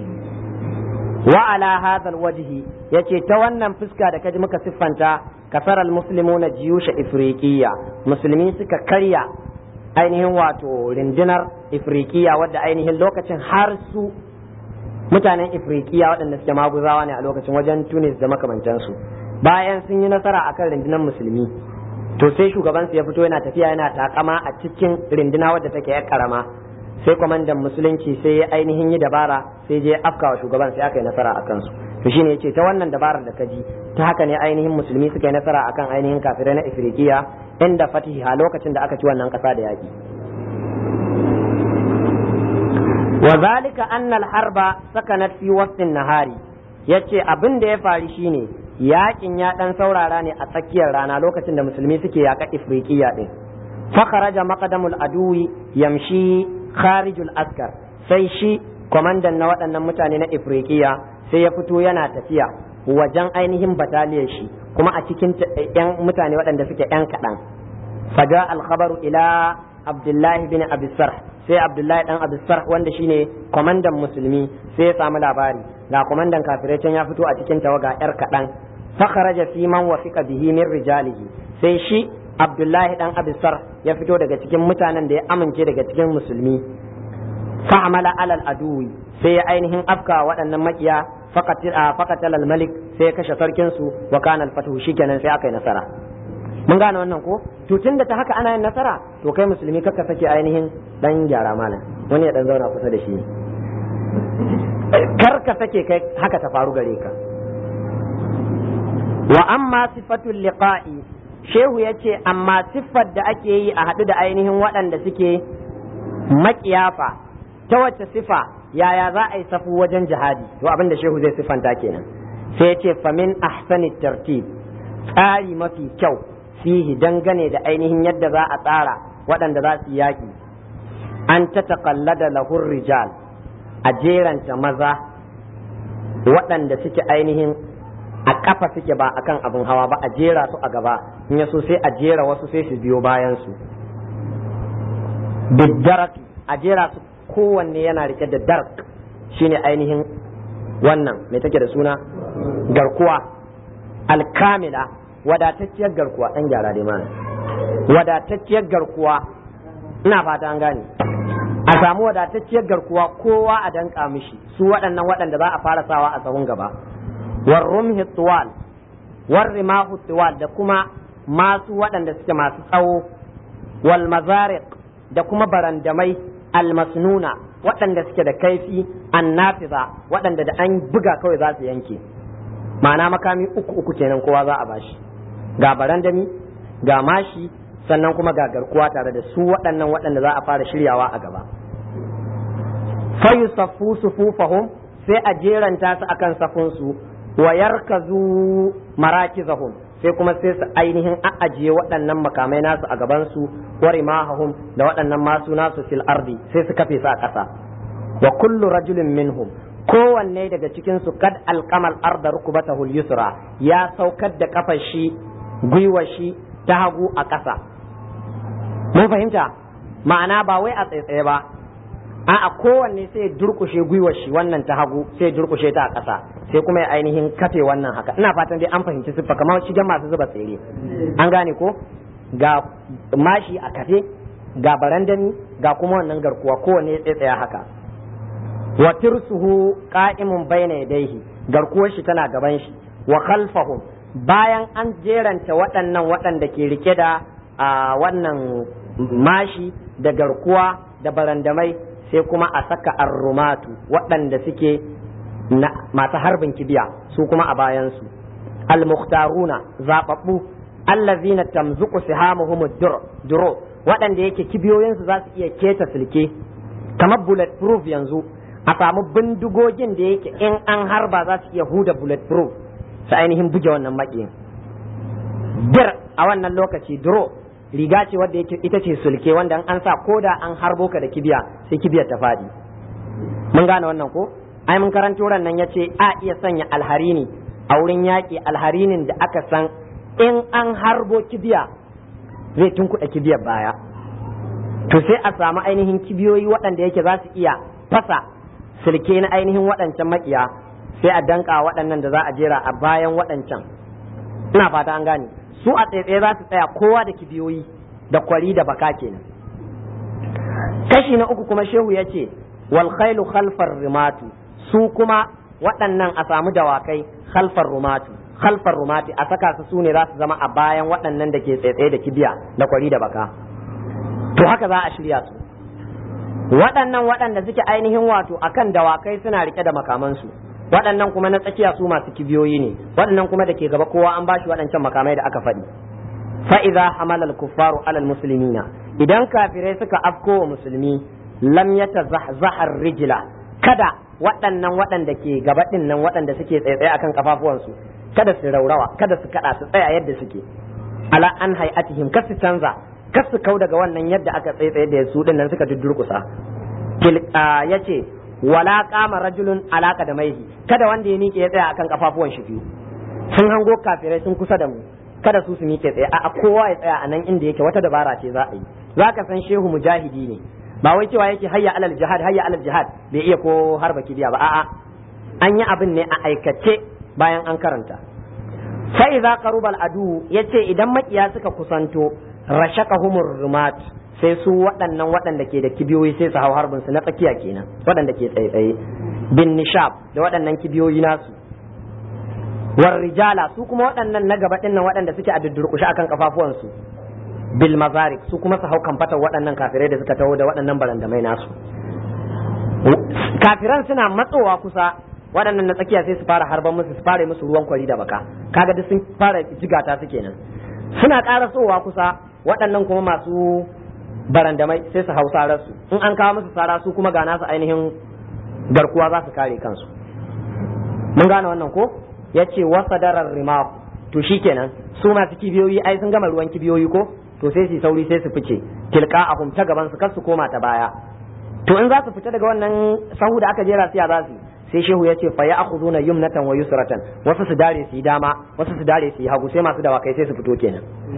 wa ala hadha alwajhi, yace ta wannan fuska da kaji muka siffanta, kasaral muslimuna jiyusha ifriqiya, musulmi suka karya ainihin wato rindinar ifriqiya, wadda ainihin lokacin har su mutanen ifriqiya waɗanda suke maguzawa ne a lokacin, wajen Tunis da makamantansu, bayan sun yi nasara akan rindinar musulmi, to sai shugaban su ya fito yana tafiya yana takama a cikin rinduna wadda take yar karama, sai kwamandan musulunci sai ya ainihin yi dabara, sai je afka wa shugaban, sai aka yi nasara a kansu. To shine yace ta wannan dabarar da kaji, ta haka ne ainihin musulmi suka yi nasara akan ainihin kafirai na Ifriqiya inda fatiha, lokacin da aka ci wannan kasa da yaki. wa zalika anna al-harba sakanat fi wasfin nahari, yace abin da ya faru shine yakin ya dan saurara ne a tsakiyar rana, lokacin da musulmi suke yaka Ifriqiya din. fa kharaja maqdamul aduwi yamshi kharijul askar, sai shi kwamandan na waɗannan mutane na Ifriqiya sai ya fito yana tafiya wajen ainihin bataliyar shi, kuma a cikin yan mutane waɗanda suke yan kaɗan. faja al-khabaru ila Abdullahi bin Abi Sarh, sai Abdullahi dan Abi Sarh wanda shine kwamandan musulmi sai ya samu labari ga kwamandan kafirai can ya fito a cikin tawaga yar kaɗan. fa kharaja fi man wafiqa bihi min rijalihi, sai shi Abdullahi dan Abi Sarh ya fito daga cikin mutanen da ya amince daga cikin musulmi. fa amala alal aduwi, sai ya ainihin afka waɗannan makiya, faqatal al-malik, sai ya kashe sarkin su, wa kana al-fatu, shikenan sai aka yi nasara. mun gane wannan ko? To tunda ta haka ana yin nasara, to kai musulmi kakka sake ainihin dan gyara malam, wani ya dan zauna kusa da shi, kar ka sake kai haka ta faru gare ka. wa amma sifatul liqa'i, shehu yace amma siffar da ake yi a haɗu da ainihin waɗanda suke makiyafa, ta wacce sifa, yaya za a yi safu wajen jihadi, to abin da shehu zai siffanta kenan. sai yace famin ahsani tartib, tsari mafi kyau fihi, dangane da ainihin yadda za a tsara waɗanda za su yaƙi, an ta taƙallada lahur rijal, a jeranta maza waɗanda suke ainihin a ƙafa suke ba akan abin hawa ba, a jera su a gaba, in yaso sai a jera wasu sai su biyo bayan su. Biddarak, a jera su kowanne yana rike da dark, shine ainihin wannan mai take da suna garkuwa alkamila, wadatacciyar garkuwa, ɗan gyara dai mana, wadatacciyar garkuwa, ina fata an gane, a samu wadatacciyar garkuwa kowa a danka mishi, su waɗannan waɗanda za a fara sawa a sahun gaba. war rumhi tuwal, war rimahu tuwal, da kuma masu waɗanda suke masu tsawo, wal mazariq, da kuma barandamai almasnuna, waɗanda suke da kaifi, annafiza, waɗanda da an buga kawai za su yanke, ma'ana makami uku uku kenan kowa za a bashi, ga barandami, ga mashi, sannan kuma ga garkuwa tare da su waɗannan waɗanda za a fara shiryawa a gaba. fa yusaffu sufufahum, sai a jeranta su akan safunsu, wa yarkazu marakizahum, sai kuma sai su ainihin a'ajiye waɗannan makamai nasu a gaban su wa rimahum da waɗannan masu nasu fil ardi sai su kafe su a ƙasa wa kullu rajulin minhum kowanne daga cikin su kad alqamal arda rukbatahu yusra ya saukar da kafar shi gwiwar shi ta hagu a ƙasa mun fahimta ma'ana ba wai a tsaitsaye ba a'a kowanne sai durkushe gwiwar shi wannan ta hagu sai durkushe ta a ƙasa sai kuma ya ainihin kafe wannan haka ina fatan dai an fahimci siffa kamar shigen masu zuba tsere an gane ko ga mashi a kafe ga barandami ga kuma wannan garkuwa kowanne ya tsaitsaya haka wa tirsuhu qa'imun bayna yadayhi garkuwar shi tana gaban shi wa khalfahum bayan an jeranta waɗannan waɗanda ke rike da wannan mashi da garkuwa da barandamai sai kuma a saka arrumatu waɗanda suke masu harbin kibiya su kuma a bayansu al-mukhtaruna zababbu allazina tamzuqu sihamuhum duro waɗanda yake kibiyoyinsu za su iya keta silke kamar bullet proof yanzu a samu bindigogin da yake in an harba za su iya huda bullet proof su ainihin buge wannan maƙiyin dir a wannan lokaci duro riga ce wadda yake ita ce sulke wanda an sa ko da an harbo ka da kibiya sai kibiyar ta fadi mun gane wannan ko ai mun karanto ran nan yace a iya sanya alharini a wurin yaki alharinin da aka san in an harbo kibiya zai tunkuɗa kibiyar baya to sai a samu ainihin kibiyoyi waɗanda yake za su iya fasa sulke na ainihin waɗancan makiya sai a danka waɗannan da za a jera a bayan waɗancan ina fata an gane su a tsaye za su tsaya kowa da kibiyoyi da kwari da baka kenan kashi na uku kuma shehu ya ce wal khailu khalfar rumatu su kuma waɗannan a samu dawakai khalfar rumatu khalfar rumati a saka su sune za su zama a bayan waɗannan da ke tsaye da kibiya da kwari da baka to haka za a shirya su waɗannan waɗanda suke ainihin wato akan dawakai suna rike da makamansu waɗannan kuma na tsakiya su masu kibiyoyi ne waɗannan kuma da ke gaba kowa an bashi waɗancan makamai da aka faɗi fa idza hamala al-kuffaru ala al-muslimina idan kafirai suka afko wa musulmi lam yatazahzahar rijla kada waɗannan waɗanda ke gaba ɗin nan waɗanda suke tsaye akan kafafuwansu kada su raurawa kada su kada su tsaya yadda suke ala an hay'atihim kas su canza kas su kau daga wannan yadda aka tsaye da su ɗin nan suka duddurkusa yace wala kama rajulun alaka da maihi kada wanda ya miƙe ya tsaya akan kafafuwan shi biyu sun hango kafirai sun kusa da mu kada su su miƙe tsaye a kowa ya tsaya a nan inda yake wata dabara ce za a yi zaka san shehu mujahidi ne ba wai cewa yake hayya alal jihad hayya alal jihad bai iya ko harba kibiya ba a'a an yi abin ne a aikace bayan an karanta fa idza qaruba al adu yace idan makiya suka kusanto rashakahumur rumat sai su waɗannan waɗanda ke da kibiyoyi sai su hau harbin su na tsakiya kenan waɗanda ke tsaye-tsaye bin nishab da waɗannan kibiyoyi nasu war rijala su kuma waɗannan na gaba ɗinnan waɗanda suke a duddurkushe akan kafafuwansu bil mazarik su kuma su hau kamfatar waɗannan kafirai da suka taho da waɗannan barandamai nasu kafiran suna matsowa kusa waɗannan na tsakiya sai su fara harban musu su fara musu ruwan kwari da baka kaga duk sun fara jigata su kenan suna ƙara tsowa kusa waɗannan kuma masu barandamai sai su hau sararsu in an kawo musu sara su kuma ga nasu ainihin garkuwa za su kare kansu mun gane wannan ko ya ce wasa darar rimahu to shikenan su masu kibiyoyi ai sun gama ruwan kibiyoyi ko to sai su sauri sai su fice tilka a ta gaban su kar su koma ta baya to in za su fita daga wannan sahu da aka jera su ya za su sai shehu ya ce fa ya akhuduna yumnatan wa yusratan wasu su dare su yi dama wasu su dare su yi hagu sai masu dawakai sai su fito kenan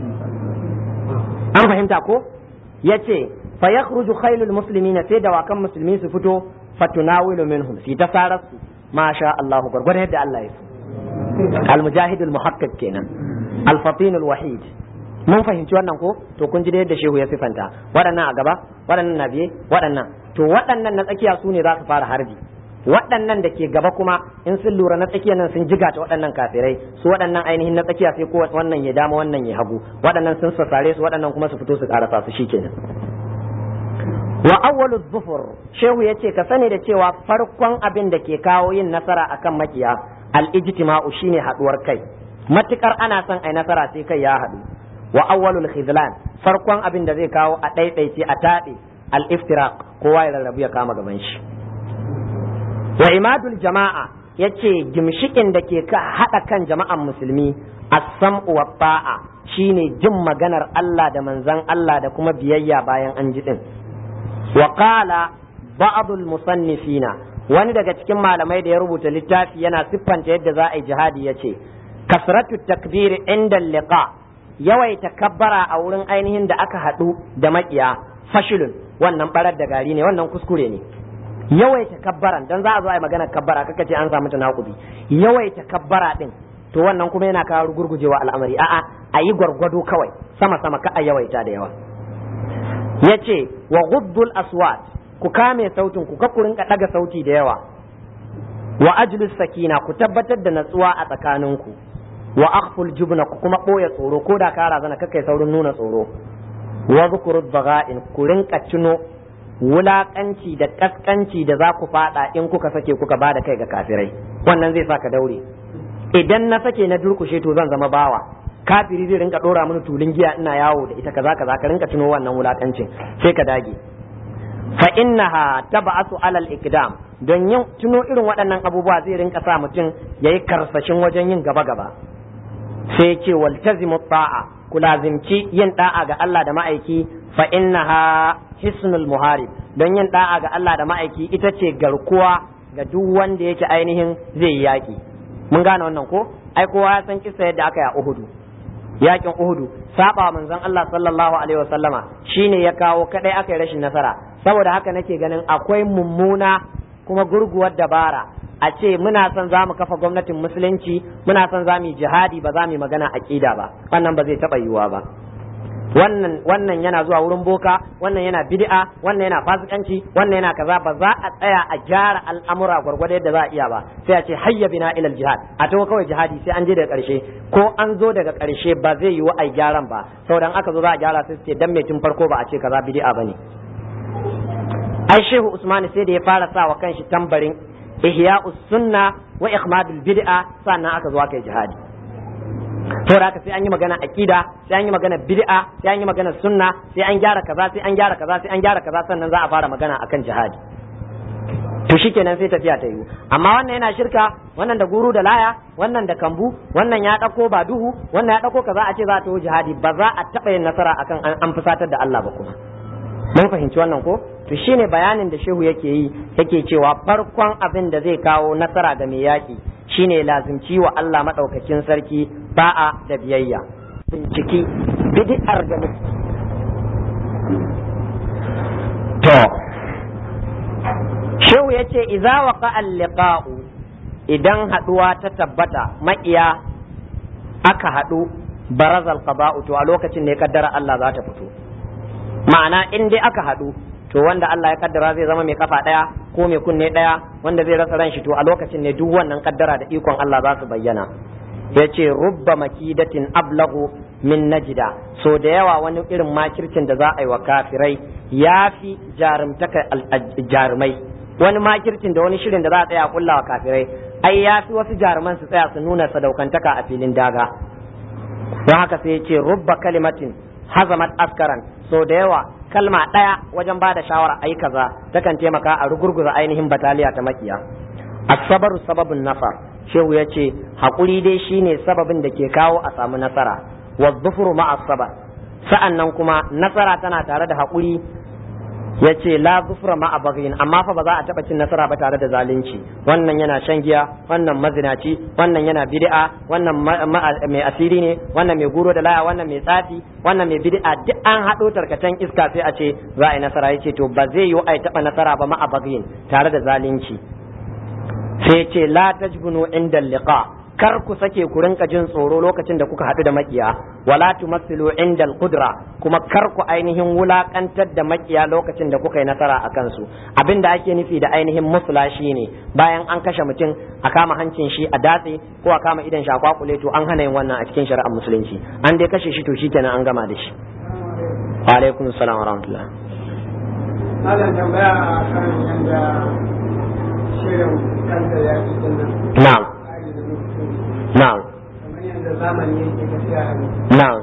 an fahimta ko yace fa yakhruju khailul muslimina sai dawakan musulmi su fito fatunawilu minhum fi tasarasu ma sha Allah gurgurda yadda Allah ya so al mujahidul muhaqqaq kenan al fatinul wahid mun fahimci wannan ko to kun ji da yadda shehu ya sifanta waɗannan a gaba waɗannan na biye waɗannan to waɗannan na tsakiya su ne za su fara harbi waɗannan da ke gaba kuma in sun lura na tsakiya nan sun jiga ta waɗannan kafirai su waɗannan ainihin na tsakiya sai ko wannan ya dama wannan ya hagu waɗannan sun sassare su waɗannan kuma su fito su karasa su shikenan wa awwalu dhufur shehu yace ka sani da cewa farkon abin da ke kawo yin nasara akan makiya al ijtima'u shine haduwar kai matukar ana son ai nasara sai kai ya hadu wa awwalul khizlan farkon abin da zai kawo a ɗaiɗaice a taɗe al iftiraq kowa ya rarrabu ya kama gaban shi wa imadul jama'a yace gimshikin da ke ka hada kan jama'an musulmi as-sam'u wa ta'a shine jin maganar Allah da manzon Allah da kuma biyayya bayan an ji din. Wa qala ba'd al-musannifina, wani daga cikin malamai da ya rubuta littafi yana siffanta yadda za a yi jihadi yace kasratu takbir inda liqa, yawaita kabbara a wurin ainihin da aka hadu da makiya fashilun, wannan barar da gari ne, wannan kuskure ne. Yawaita kabbaran dan za a zo a yi magana kabbara kaka ce an samu tanakubi, yawaita kabbara din to wannan kuma yana kawo gurgujewa al'amari. A'a, a yi gwargwado kawai sama sama ka a yawaita da yawa. Yace wa ghuddul aswat, ku kame sautin ku, ka ku rinka daga sauti da yawa. Wa ajlus sakina, ku tabbatar da natsuwa a tsakaninku. Wa akhful jubna, ku kuma boye tsoro, ko da ka razana kakai saurin nuna tsoro. Wa zukurud baga'in, ku rinka tuno wulakanci da kaskanci da za ku fada in kuka sake kuka bada kai ga kafirai, wannan zai sa ka daure. Idan na sake na durkushe to zan zama bawa, kafiri zai rinka dora mini tulun giya ina yawo da ita kaza kaza, ka rinka tuno wannan wulakancin sai ka dage. Fa innaha tab'atu alal ikdam, don yin tuno irin waɗannan abubuwa zai rinka sa mutum yayi karsashin wajen yin gaba gaba. Sai ce waltazimu ta'a, ku lazimci yin da'a ga Allah da ma'aiki, fa innaha hisnul muharib, don yin da'a ga Allah da ma'aiki ita ce garkuwa ga duk wanda yake ainihin zai yi yaki. Mun gane wannan ko? Ai kowa ya san kissa yadda aka yi a Uhudu, yakin Uhudu, saba manzon Allah sallallahu alaihi wasallama shine ya kawo kadai aka yi rashin nasara. Saboda haka nake ganin akwai mummuna kuma gurguwar dabara a ce muna son za mu kafa gwamnatin musulunci, muna son za mu yi jihadi, ba za mu yi magana aqida ba, wannan ba zai taba yiwuwa ba. wannan wannan yana zuwa wurin boka, wannan yana bid'a, wannan yana fasikanci, wannan yana kaza, ba za a tsaya a gyara al'amura gwargwado yadda za a iya ba, sai a ce hayya bina ilal jihad, a tawo kawai jihadi sai an je daga karshe, ko an zo daga karshe ba zai yiwu ai gyaran ba, saboda aka zo za a gyara sai su ce dan me tun farko ba a ce kaza bid'a bane. Ai Shehu Usman sai da ya fara sa wa kanshi tambarin ihya'us sunna wa ikhmadul bid'a, sannan aka zo aka yi jihadi. Saboda haka sai an yi magana aqida, sai an yi magana bid'a, sai an yi magana sunna, sai an gyara kaza, sai an gyara kaza, sai an gyara kaza, sannan za a fara magana akan jihadi. To shikenan sai tafiya ta yi. Amma wannan yana shirka, wannan da guru da laya, wannan da kambu, wannan ya dauko ba duhu, wannan ya dauko kaza, a ce za ta yi jihadi, ba za a taba yin nasara akan an fusatar da Allah ba kuma. Mun fahimci wannan ko? To shine bayanin da shehu yake yi, yake cewa farkon abin da zai kawo nasara ga mai yaki shine lazimci wa Allah madaukakin sarki ba'a da biyayya. Binciki bid'ar da to shehu yace idza waqa al-liqa'u, idan haduwa ta tabbata makiya aka hadu barazal qada'u, to a lokacin ne kaddara Allah za ta fito. Ma'ana in dai aka hadu to wanda Allah ya kaddara zai zama mai kafa daya ko mai kunne daya, wanda zai rasa ran shi, to a lokacin ne duk wannan kaddara da ikon Allah za su bayyana. Yace rubba makidatin ablagu min najida, so da yawa wani irin makircin da za a yi wa kafirai yafi jarumtaka jarumai, wani makircin da wani shirin da za a tsaya kulla wa kafirai ai yafi wasu jaruman su tsaya su nuna sadaukantaka a filin daga. Don haka sai yace rubba kalimatin hazamat askaran, so da yawa kalma ɗaya wajen ba da shawara ayi kaza takan taimaka a rugurguza ainihin bataliya ta makiya. As-sabru sababun nafar, shehu ya ce haƙuri dai shine sababin da ke kawo a samu nasara. Wa dhufru ma'a sabar, sa'annan kuma nasara tana tare da haƙuri. Ya ce la dhufra ma'a baghin, amma fa ba za a taɓa cin nasara ba tare da zalunci. Wannan yana shan giya, wannan mazinaci, wannan yana bid'a, wannan mai asiri ne, wannan mai guro da laya, wannan mai tsafi, wannan mai bid'a, duk an haɗo tarkacen iska sai a ce za a yi nasara. Yace to ba zai yiwu a yi taɓa nasara ba ma'a baghin, tare da zalunci. Sai ce la tajbunu inda liqa, kar ku sake ku rinka jin tsoro lokacin da kuka haɗu da makiya. Wala tumassilu inda al-qudra, kuma kar ku ainihin wulakantar da makiya lokacin da kuka yi nasara a kansu. Abin da ake nufi da ainihin musula shine bayan an kashe mutum a kama hancin shi a datse ko a kama idan shi a kwakule, to an hana yin wannan a cikin shari'ar musulunci. An dai kashe shi to shikenan an gama da shi. Wa alaikum assalam wa rahmatullah. Malam tambaya akan yanda shirin kanta ya fi dinnan. Na'am. Na'am. Kamar yadda zamani yake tafiya a yanzu. Na'am.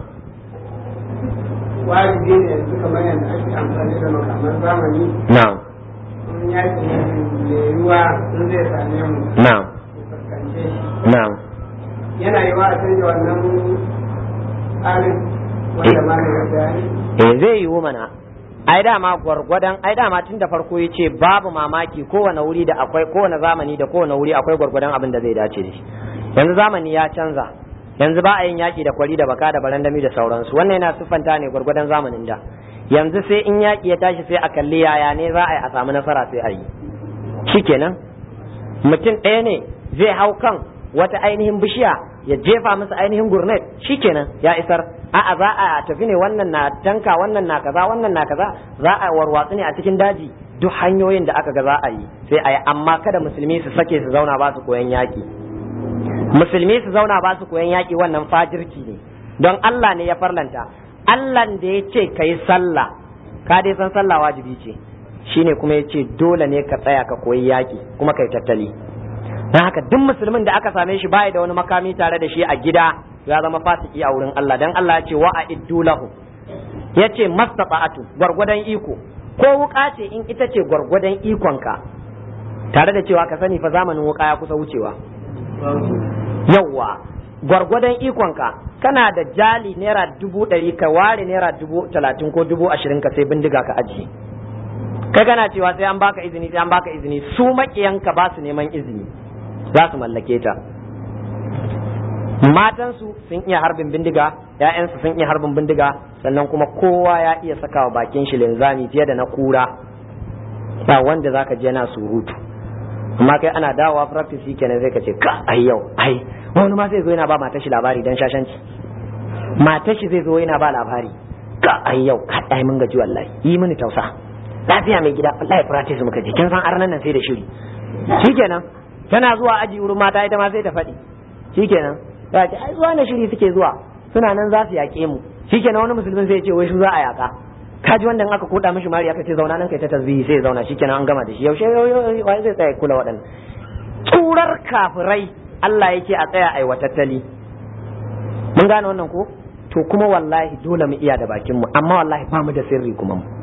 Wajibi ne yanzu kamar yadda ake amfani da makaman zamani. Na'am. In yaki mai yiwuwa in zai same mu. Na'am. Mu fuskance shi. Na'am. yana yi wa a canza wannan tsarin wanda ma ya bayani eh zai yiwu mana ai dama gwargwadon ai dama tun da farko ya ce babu mamaki kowane wuri da akwai kowane zamani da kowane wuri akwai gwargwadon abin da zai dace da shi yanzu zamani ya canza yanzu ba a yin yaki da kwari da baka da barandami da sauransu wannan yana siffanta ne gwargwadon zamanin da yanzu sai in yaki ya tashi sai a kalli yaya ne za a yi a samu nasara sai a yi shikenan mutum ɗaya ne zai hau kan wata ainihin bishiya ya jefa masa ainihin gurnet shikenan ya isar a'a za a tafi ne wannan na tanka wannan na kaza wannan na kaza za a warwatsu ne a cikin daji duk hanyoyin da aka ga za a yi sai a yi amma kada musulmi su sake su zauna ba su koyan yaki musulmi su zauna ba su koyan yaki wannan fajirci ne don Allah ne ya farlanta Allah da ya ce ka yi sallah ka dai san sallah wajibi ce shine kuma ya ce dole ne ka tsaya ka koyi yaki kuma kai tattali don haka duk musulmin da aka same shi baya da wani makami tare da shi a gida ya zama fasiki a wurin Allah dan Allah ya ce wa a'iddu lahu ya ce mastata'atu gwargwadon iko ko wuka ce in ita ce gwargwadon ikonka tare da cewa ka sani fa zamanin wuka ya kusa wucewa yawwa gwargwadon ikonka kana da jali naira dubu ɗari ka ware naira dubu talatin ko dubu ashirin ka sai bindiga ka ajiye kai kana cewa sai an baka izini sai an baka izini su makiyanka ba su neman izini za su mallake ta matansu sun iya harbin bindiga ‘ya'yansu sun iya harbin bindiga sannan kuma kowa ya iya sakawa bakin shi linzami fiye da na kura ba wanda zaka je na surutu amma kai ana dawowa practice shi kenan zai ka ce ka ai yau ai wani ma sai zo yana ba matar shi labari dan shashanci matar shi zai zo yana ba labari ka ai yau ka ai mun gaji wallahi yi mini tausa lafiya mai gida wallahi practice muka je kin san arnan nan sai da shiri shikenan tana zuwa aji wurin mata ita ma sai ta faɗi shikenan za ta ai zuwa na shiri suke zuwa suna nan za su yaƙe mu shikenan wani musulmin sai ya ce wai su za a yaƙa kaji wanda aka koda mishi mari aka ce zauna nan kai ta tasbihi sai ya zauna shikenan an gama da shi yaushe wai zai tsaya kula waɗannan tsurar kafirai Allah yake a tsaya ai watattali mun gane wannan ko to kuma wallahi dole mu iya da bakin mu amma wallahi ba mu da sirri kuma mu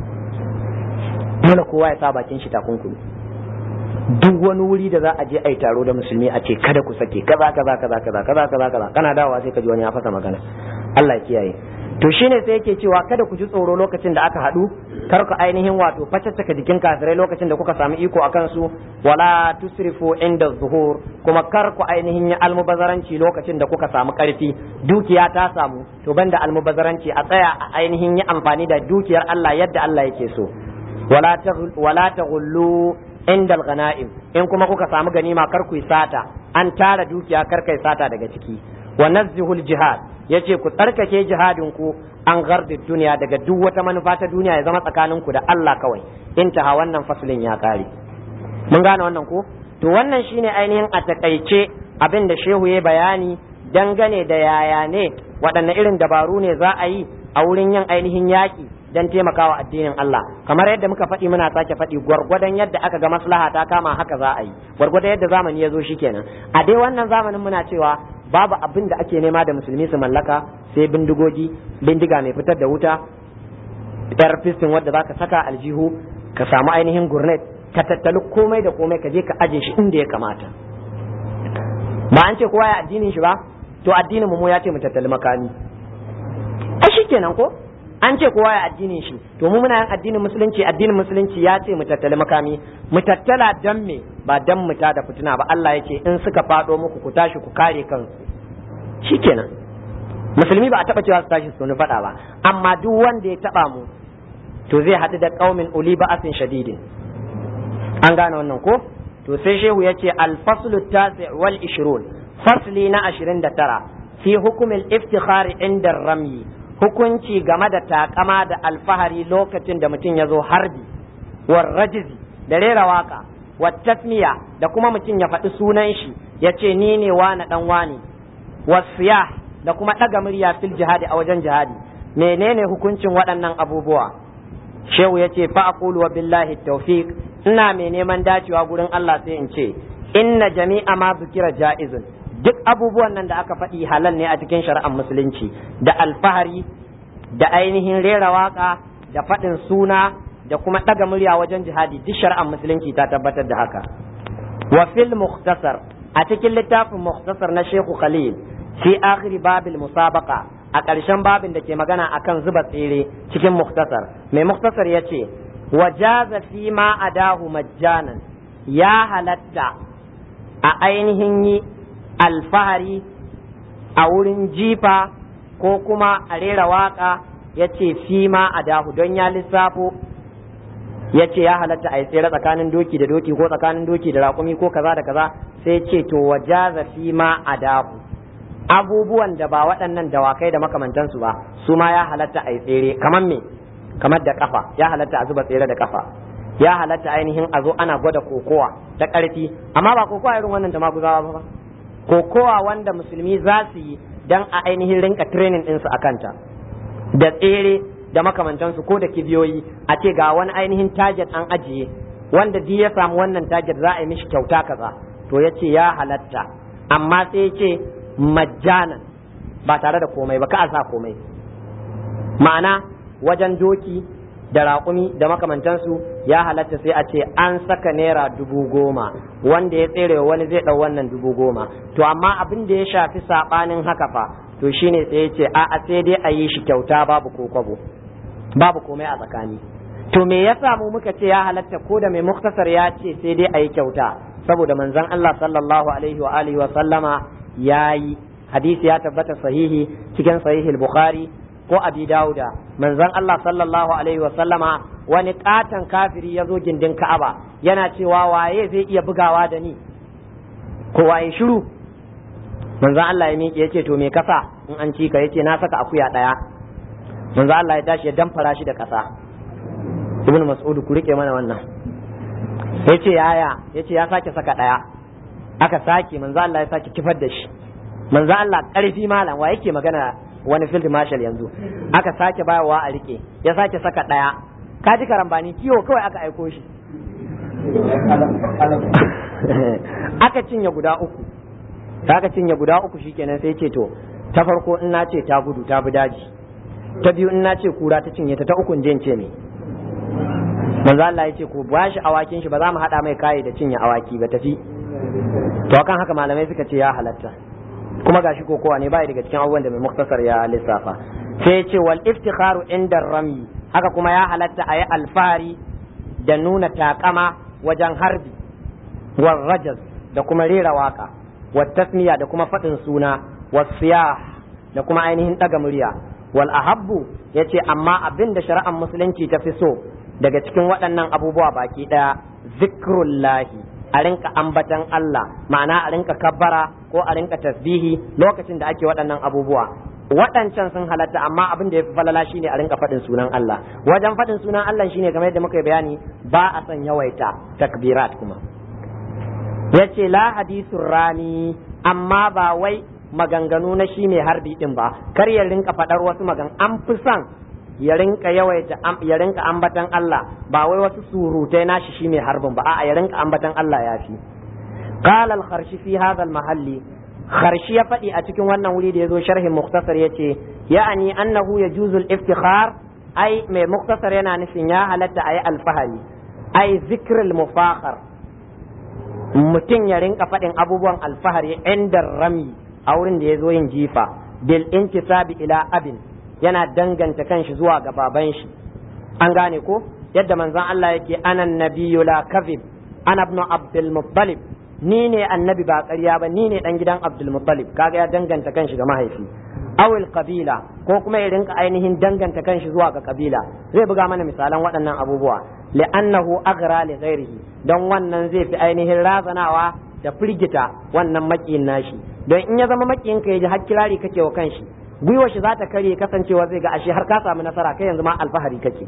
dole kowa ya sa bakin shi takunkumi duk wani wuri da za a je a yi taro da musulmi a ce kada ku sake kaza kaza kaza kaza kaza kaza kaza kana dawowa sai ka ji wani ya fasa magana Allah ya kiyaye to shine sai yake cewa kada ku ji tsoro lokacin da aka haɗu kar ku ainihin wato facaccaka jikin kafirai lokacin da kuka samu iko akan su wala tusrifu inda zuhur kuma kar ku ainihin yi almubazaranci lokacin da kuka samu karfi dukiya ta samu to banda almubazaranci a tsaya a ainihin yi amfani da dukiyar Allah yadda Allah yake so wala ta wala taghullu inda al-ghanaim in kuma kuka samu ganima kar ku sata an tara dukiya kar kai sata daga ciki wa nazzihul jihad yace ku tsarkake jihadin ku an gardi duniya daga duk wata manufa ta duniya ya zama tsakanin ku da Allah kawai intaha wannan faslin ya kare mun gane wannan ko to wannan shine ainihin a takaice abin da shehu ya bayani dangane da yaya ne waɗanne irin dabaru ne za a yi a wurin yin ainihin yaƙi dan taimakawa addinin Allah kamar yadda muka faɗi muna sake faɗi gwargwadon yadda aka ga maslaha ta kama haka za a yi gwargwadon yadda zamani ya zo shikenan a dai wannan zamanin muna cewa babu abin da ake nema da musulmi su mallaka sai bindigogi bindiga mai fitar da wuta yar fistin wadda zaka saka aljihu ka samu ainihin gurnet ka tattali komai da komai ka je ka aje shi inda ya kamata ba an ce kowa ya addinin shi ba to addinin mu ya ce mu tattali makami a shikenan ko an ce kowa ya addinin shi to mu muna yin addinin musulunci addinin musulunci ya ce mu tattali makami mu tattala dan me ba dan mu ta da fitina ba Allah ya ce in suka fado muku ku tashi ku kare kanku shikenan musulmi ba a taba cewa su tashi su faɗa ba amma duk wanda ya taba mu to zai haɗu da qaumin uli ba'asin shadidin an gane wannan ko to sai shehu ya ce al-faslu tasi wal ishrun fasli na ashirin da tara fi hukumil iftikhari inda ramyi hukunci game da takama da alfahari lokacin da mutum ya zo harbi war rajizi da rera waka wa tasmiya da kuma mutum ya faɗi sunan shi ya ce ni ne wani dan wani wasiyah da kuma ɗaga murya fil jihadi a wajen jihadi menene hukuncin waɗannan abubuwa shehu ya ce fa aqulu wa billahi tawfiq ina mai neman dacewa gurin Allah sai in ce inna jami'a ma zikira ja'izun duk abubuwan nan da aka faɗi halal ne a cikin shari'ar musulunci da alfahari da ainihin rera waka da faɗin suna da kuma ɗaga murya wajen jihadi duk shari'ar musulunci ta tabbatar da haka wa fil mukhtasar a cikin littafin mukhtasar na Sheikh Khalil fi akhir babil musabaqa a ƙarshen babin da ke magana akan zuba tsere cikin muktasar mai muktasar yace wajaza fi ma adahu majjanan ya halatta a ainihin yi alfahari a wurin jifa ko kuma a rera waka yace fi ma adahu don ya lissafo yace ya halatta a yi tsere tsakanin doki da doki ko tsakanin doki da raƙumi ko kaza da kaza sai ce to wajaza fi ma adahu abubuwan da ba waɗannan dawakai da makamantansu ba su ma ya halatta a yi tsere kamar me kamar da kafa ya halatta a zuba tsere da kafa ya halatta ainihin a zo ana gwada kokowa ta ƙarfi amma ba kokowa irin wannan da maguzawa ba kokowa wanda musulmi za su yi dan a ainihin rinka training ɗinsu a kanta da tsere da makamantansu ko da kibiyoyi a ce ga wani ainihin target an ajiye wanda duk ya samu wannan target za a yi mishi kyauta kaza to ya ce ya halatta amma sai ya ce majjanan ba tare da komai ba ka a sa komai ma'ana wajen doki da raƙumi da makamantansu ya halatta sai a ce an saka naira dubu goma wanda ya tsere wani zai ɗau wannan dubu goma to amma abin da ya shafi saɓanin haka fa to shine sai ya ce a'a sai dai a yi shi kyauta babu ko kwabo babu komai a tsakani to me yasa mu muka ce ya halatta ko da mai muktasar ya ce sai dai a yi kyauta saboda manzon Allah sallallahu alaihi wa alihi wa sallama yayi hadisi ya tabbata sahihi cikin sahihul bukhari ko abi dauda manzon Allah sallallahu alaihi wa sallama wani katan kafiri ya zo gindin ka'aba yana cewa waye zai iya bugawa da ni ko waye shiru manzon Allah ya miƙe yace to me kasa in an ci ka yace na saka akuya daya manzon Allah ya tashi ya damfara shi da kasa ibnu mas'ud ku rike mana wannan yace yaya yace ya sake saka daya aka sake manzon Allah ya sake kifar da shi manzon Allah karfi malam wa yake magana wani field marshal yanzu aka sake bayarwa a rike ya sake saka daya ka ji karambani kiwo kawai aka aiko shi aka cinye guda uku aka cinye guda uku shikenan sai ce to ta farko in na ce ta gudu ta bi daji ta biyu in na ce kura ta cinye ta ta uku je ce ne manzo Allah ya ce ko ba shi awakin shi ba za mu hada mai kai da cinye awaki ba tafi to kan haka malamai suka ce ya halatta kuma gashi kokowa ne bai daga cikin abubuwan da mai muktasar ya lissafa sai ya ce wal iftikharu inda rami haka kuma ya halatta a yi alfahari da nuna takama wajen harbi wal rajaz da kuma rera waka wat tasmiya da kuma faɗin suna was siyah da kuma ainihin ɗaga murya wal ahabbu yace amma abin da shari'ar musulunci ta fi so daga cikin waɗannan abubuwa baki ɗaya zikrullahi a rinka ambatan Allah ma'ana a rinka kabbara ko a rinka tasbihi lokacin da ake waɗannan abubuwa waɗancan sun halatta amma abin da ya fi falala shine a rinka faɗin sunan Allah wajen faɗin sunan Allah shine kamar yadda muka yi bayani ba a son yawaita takbirat kuma yace la hadisul rani amma ba wai maganganu na shi mai harbi din ba kar ya rinka faɗar wasu magan an fi son ya rinka yawaita ya rinka ambatan Allah ba wai wasu surutai nashi shi mai harbin ba a'a ya rinka ambatan Allah ya fi qala al-kharshi fi hadha al-mahalli kharshi ya faɗi a cikin wannan wuri da yazo sharhin muktasar yace ya'ani annahu yajuzu al-iftikhar ai mai muktasar yana nufin ya halatta ayi alfahari ai zikr al-mufakhar mutum ya rinka faɗin abubuwan alfahari inda rami a wurin da yazo yin jifa bil intisabi ila abin yana danganta kanshi zuwa ga baban shi an gane ko yadda manzon Allah yake anan nabiyyu la kadhib ana ibn abdul muttalib ni ne annabi ba ƙarya ba ni ne dan gidan abdul muttalib kaga ya danganta kanshi ga mahaifi awil qabila ko kuma ya rinka ainihin danganta kanshi zuwa ga kabila zai buga mana misalan waɗannan abubuwa li'annahu aghra li ghairihi don wannan zai fi ainihin razanawa da firgita wannan makiyin nashi don in ya zama makiyin ka yaji har kirari kake wa kanshi gwiwar shi za ta karye kasancewa zai ga ashe har ka samu nasara kai yanzu ma alfahari kake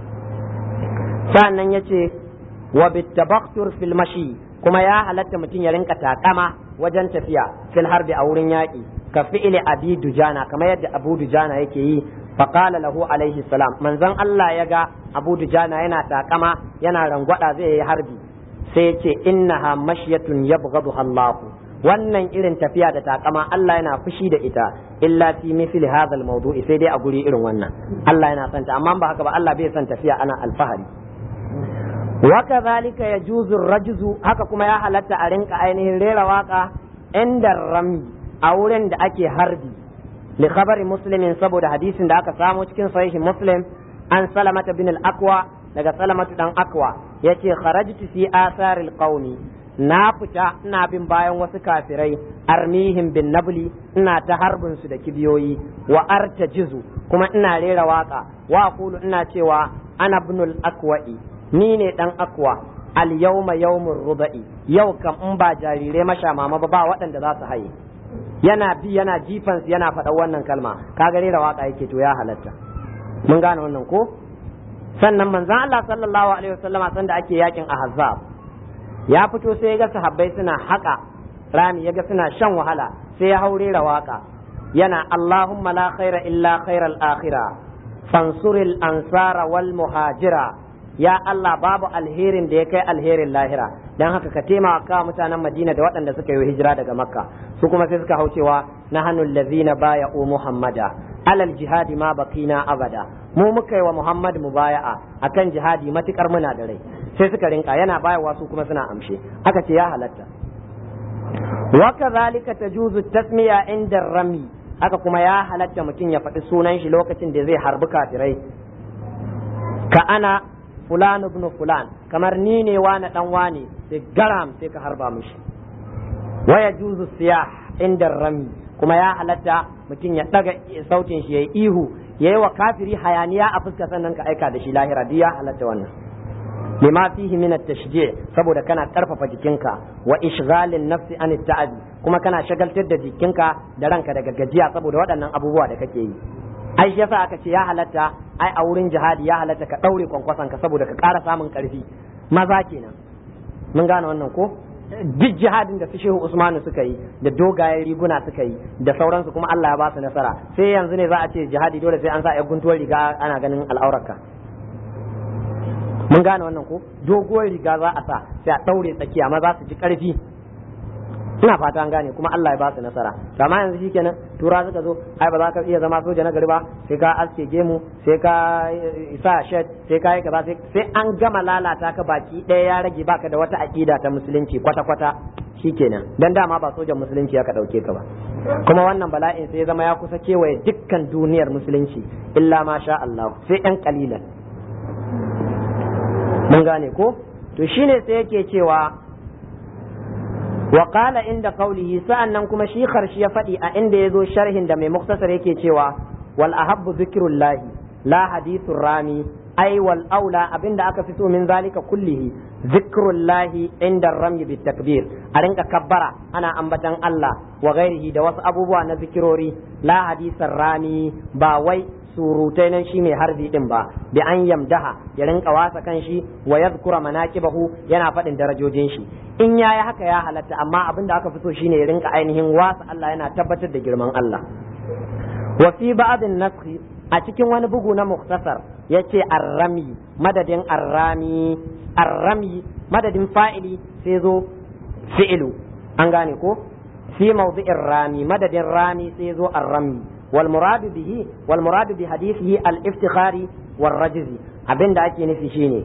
sannan yace wa bitabaqtur fil mashi kuma ya halatta mutum ya rinka takama wajen tafiya fil harbi a wurin yaki ka fi'ili abi dujana kamar yadda abu dujana yake yi faqala lahu alaihi salam manzon Allah ya ga abu dujana yana takama yana rangwada zai yi harbi sai ya ce innaha mashyatun yabghaduha Allah wannan irin tafiya da takama Allah yana fushi da ita illa fi mithli hadha al-mawdu'i sai dai a guri irin wannan Allah yana son ta amma ba haka ba Allah bai son tafiya ana alfahari wa kadhalika yajuzu ar-rajzu haka kuma ya halatta a rinka ainihin rera waka inda rami a wurin da ake harbi li khabari muslimin saboda hadisin da aka samu cikin sahihin muslim an salamata bin al-aqwa daga salamatu dan aqwa yace kharajtu fi asaril qaumi na fita ina bin bayan wasu kafirai armihim bin nabli ina ta harbin su da kibiyoyi wa artajizu kuma ina rera waka wa aqulu ina cewa ana ibnul aqwa'i ni ne dan aqwa al yawma yawmur rubai yau kam in ba jarire masha mama ba ba waɗanda za su haye yana bi yana jifan yana faɗa wannan kalma kaga rera waka yake to ya halatta mun gane wannan ko sannan manzon Allah sallallahu alaihi wasallama sanda ake yakin ahzab ya fito sai ya ga sahabbai suna haƙa rami ya ga suna shan wahala sai ya haure da waka yana Allahumma la khaira illa khairal akhirah fansuril ansara wal muhajira ya Allah babu alherin da ya kai alherin lahira dan haka ka taimaka mutanen Madina da waɗanda suka yi hijira daga Makka su kuma sai suka haucewa nahnu allazina baya'u Muhammada alal jihadi ma baqina abada mu muka yi wa Muhammad mubaya'a akan jihadi matukar muna da rai sai suka rinka yana bayarwa su kuma suna amshe aka ce ya halatta wa kadhalika tajuzu tasmiya inda rami haka kuma ya halatta mutum ya faɗi sunan shi lokacin da zai harbi kafirai ka ana fulan ibn fulan kamar ni ne wani dan wani sai garam sai ka harba mishi wa yajuzu siyah inda rami kuma ya halatta mutum ya daga sautin shi yayi ihu yayi wa kafiri hayaniya a fuska sannan ka aika da shi lahira duk ya halatta wannan lima fihi min at-tashji' saboda kana karfafa jikinka wa ishghalin nafsi an at-ta'abi kuma kana shagaltar da jikinka da ranka daga gajiya saboda waɗannan abubuwa da kake yi ai shi yasa aka ce ya halatta ai a wurin jihadi ya halatta ka daure kwankwasanka saboda ka ƙara samun ƙarfi maza kenan mun gane wannan ko duk jihadin da su Shehu Usmanu suka yi da dogayen riguna suka yi da sauransu kuma Allah ya ba su nasara sai yanzu ne za a ce jihadi dole sai an sa ya guntuwar riga ana ganin al'aurarka mun gane wannan ko doguwar riga za a sa sai a daure tsakiya ma za su ji karfi ina fata an gane kuma Allah ya ba su nasara amma yanzu shikenan tura suka zo ai ba za ka iya zama soja na gari ba sai ka aske gemu sai ka sa shirt sai ka yi kaza sai an gama lalata ka baki ɗaya ya rage baka da wata aqida ta musulunci kwata kwata shikenan dan dama ba sojan musulunci aka dauke ka ba kuma wannan bala'in sai ya zama ya kusa kewaye dukkan duniyar musulunci illa ma sha Allah sai ɗan kalilan mun gane ko to shine sai yake cewa wa qala inda qawlihi sa'annan kuma shi kharshi ya fadi a inda yazo sharhin da mai muktasar yake cewa wal ahabbu dhikrullahi la hadithur rami ai wal aula abinda aka fito min zalika kullihi dhikrullahi inda rami bit takbir a rinka kabbara ana ambatan Allah wa ghairihi da wasu abubuwa na zikirori la hadithur rami ba wai surutai nan shi mai harbi din ba bi an yamdaha ya rinka wasa kan shi wa yadhkura manaqibahu yana faɗin darajojin shi in yayi haka ya halatta amma abin da aka fito shine ya rinka ainihin wasa Allah yana tabbatar da girman Allah wa fi ba'd an-nasakh a cikin wani bugu na muktasar yace arrami madadin arrami arrami madadin fa'ili sai zo fi'lu an gane ko fi mawdi'ir rami madadin rami sai zo arrami والمراد به والمراد بحديثه الافتخار والرجز abin da ake nufi shine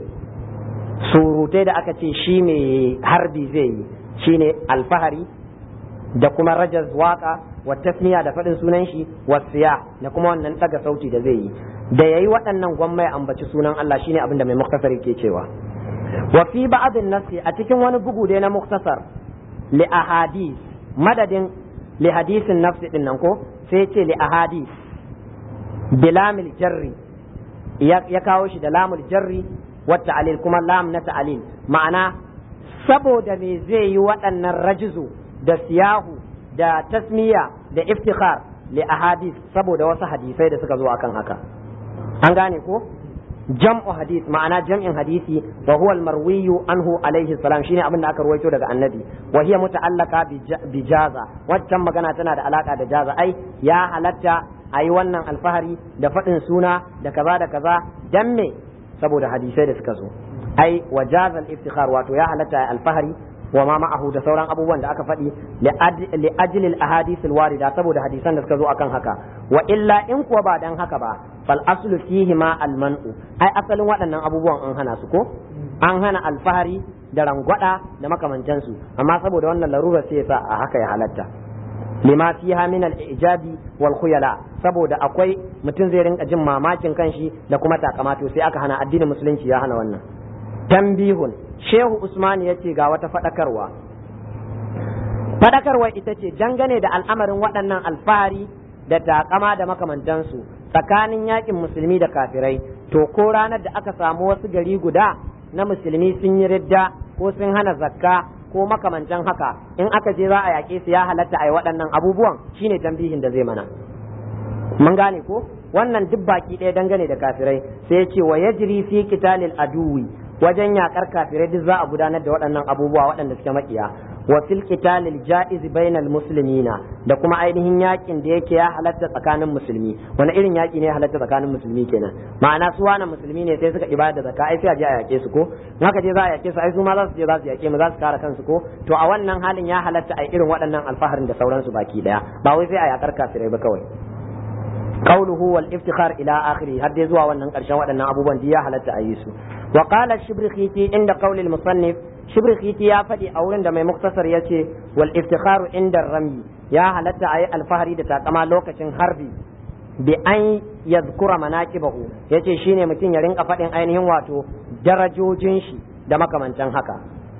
surutai da aka ce shi mai harbi zai yi shine alfahari da kuma rajaz waka wa tasmiya da faɗin sunan shi wasiya da kuma wannan daga sauti da zai yi da yayi waɗannan gwammai ambaci sunan Allah shine abin da mai muktasar yake cewa wa fi ba'd an-nasi a cikin wani bugu dai na muktasar li ahadith madadin li hadisin nafsi din nan ko sai ce li ahadith bilamil jarri ya kawo shi da lamul jarri wa ta'lil kuma lam na ta'lil ma'ana saboda me zai yi waɗannan rajizu da siyahu da tasmiya da iftikhar li ahadith saboda wasu hadisai da suka zo akan haka an gane ko jam'u hadith ma'ana jam'in hadisi wa huwa al-marwi anhu alayhi salam shine abin da aka ruwaito daga annabi wa hiya muta'allaqa bi jaza waccan magana tana da alaka da jaza ai ya halatta ayi wannan alfahari da fadin suna da kaza da kaza dan me saboda hadisai da suka zo ai wa jaza al-iftikhar wato ya halatta ayi alfahari wa ma ma'ahu da sauran abubuwan da aka faɗi li ajli al-ahadith al-warida saboda hadisan da suka zo akan haka wa illa in kuwa ba dan haka ba fal aslu fihi ma al-man'u ai asalin waɗannan abubuwan an hana su ko an hana alfahari da rangwada da makamantan su amma saboda wannan larura sai yasa a haka ya halatta lima fiha min al-ijabi wal khuyala saboda akwai mutum zai rinka jin mamakin kanshi da kuma takamato sai aka hana addinin musulunci ya hana wannan. Tambihun Shehu Usman yace ga wata fadakarwa fadakarwa ita ce dangane da al'amarin waɗannan alfahari da takama da makamantansu tsakanin yakin musulmi da kafirai, to ko ranar da aka samu wasu gari guda na musulmi sun yi ridda ko sun hana zakka ko makamantan haka, in aka je za a yaƙe su ya halatta a yi waɗannan abubuwan, shine tambihin da zai mana. Mun gane ko wannan duk baki ɗaya dangane da kafirai, sai ya ce wa yajri fi qitalil aduwi, wajen yaƙar kafirai duk za a gudanar da waɗannan abubuwa waɗanda suke makiya. Wa fil qitalil ja'iz bainal muslimina, da kuma ainihin yakin da yake ya halatta tsakanin musulmi. Wani irin yaki ne ya halatta tsakanin musulmi kenan? Ma'ana su wani musulmi ne sai suka ibada da zakka, ai sai a je a yake su ko? In haka je za a yake su ai su ma za su je za su yake mu za su kare kansu ko? To a wannan halin ya halatta ai irin waɗannan alfaharin da sauransu baki daya, ba wai sai a yakar kafirai ba kawai. Qawluhu wal iftikhar ila akhiri, har dai zuwa wannan karshen waɗannan abubuwan da ya halatta a yi su. Wa qala ash-Shibrikhiti inda qawli al-musannif, Shibrikhiti ya faɗi a wurin da mai muktasar ya ce wal iftikharu inda rami, ya halatta a yi alfahari da takama lokacin harbi bi an yadhkura manaqibahu, yace shine mutum ya rinka faɗin ainihin wato darajojin shi da makamantan haka.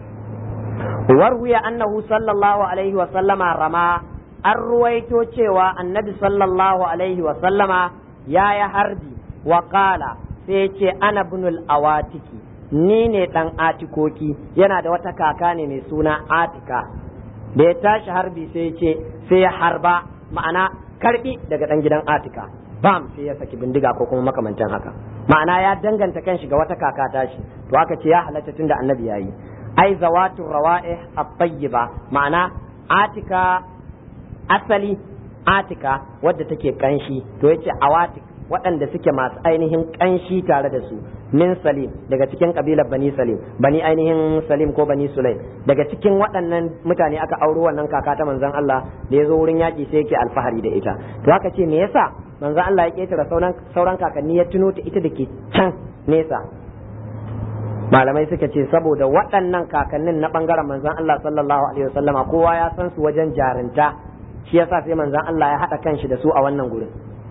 Warwiya annahu sallallahu alaihi wa sallama rama, an ruwaito cewa annabi sallallahu alaihi wa sallama ya yi harbi wa qala, sai ce ana bunul awatiki, ni ne dan atikoki, yana da wata kaka ne mai suna Atika. Da ya tashi harbi sai ce sai ya harba, ma'ana karbi daga dan gidan Atika, bam sai ya saki bindiga ko kuma makamantan haka, ma'ana ya danganta kanshi ga wata kaka tashi. To aka ce ya halatta tunda annabi yayi. Ai zawatu rawa'ih at-tayyiba, ma'ana Atika asali Atika wadda take kanshi, to yace awatik waɗanda suke masu ainihin kanshi tare da su, min Salim daga cikin kabilar Bani Salim, Bani ainihin Salim ko Bani Sulaim, daga cikin waɗannan mutane aka auro wannan kaka ta manzon Allah da ya zo wurin yaƙi sai yake alfahari da ita. To haka ce me yasa manzon Allah ya ketara sauran sauran kakanni ya tuno ta ita da ke can nesa? Malamai suka ce saboda waɗannan kakannin na ɓangaren manzon Allah sallallahu alaihi wasallama kowa ya san su wajen jarinta, shi yasa sai manzon Allah ya haɗa kanshi da su a wannan gurin.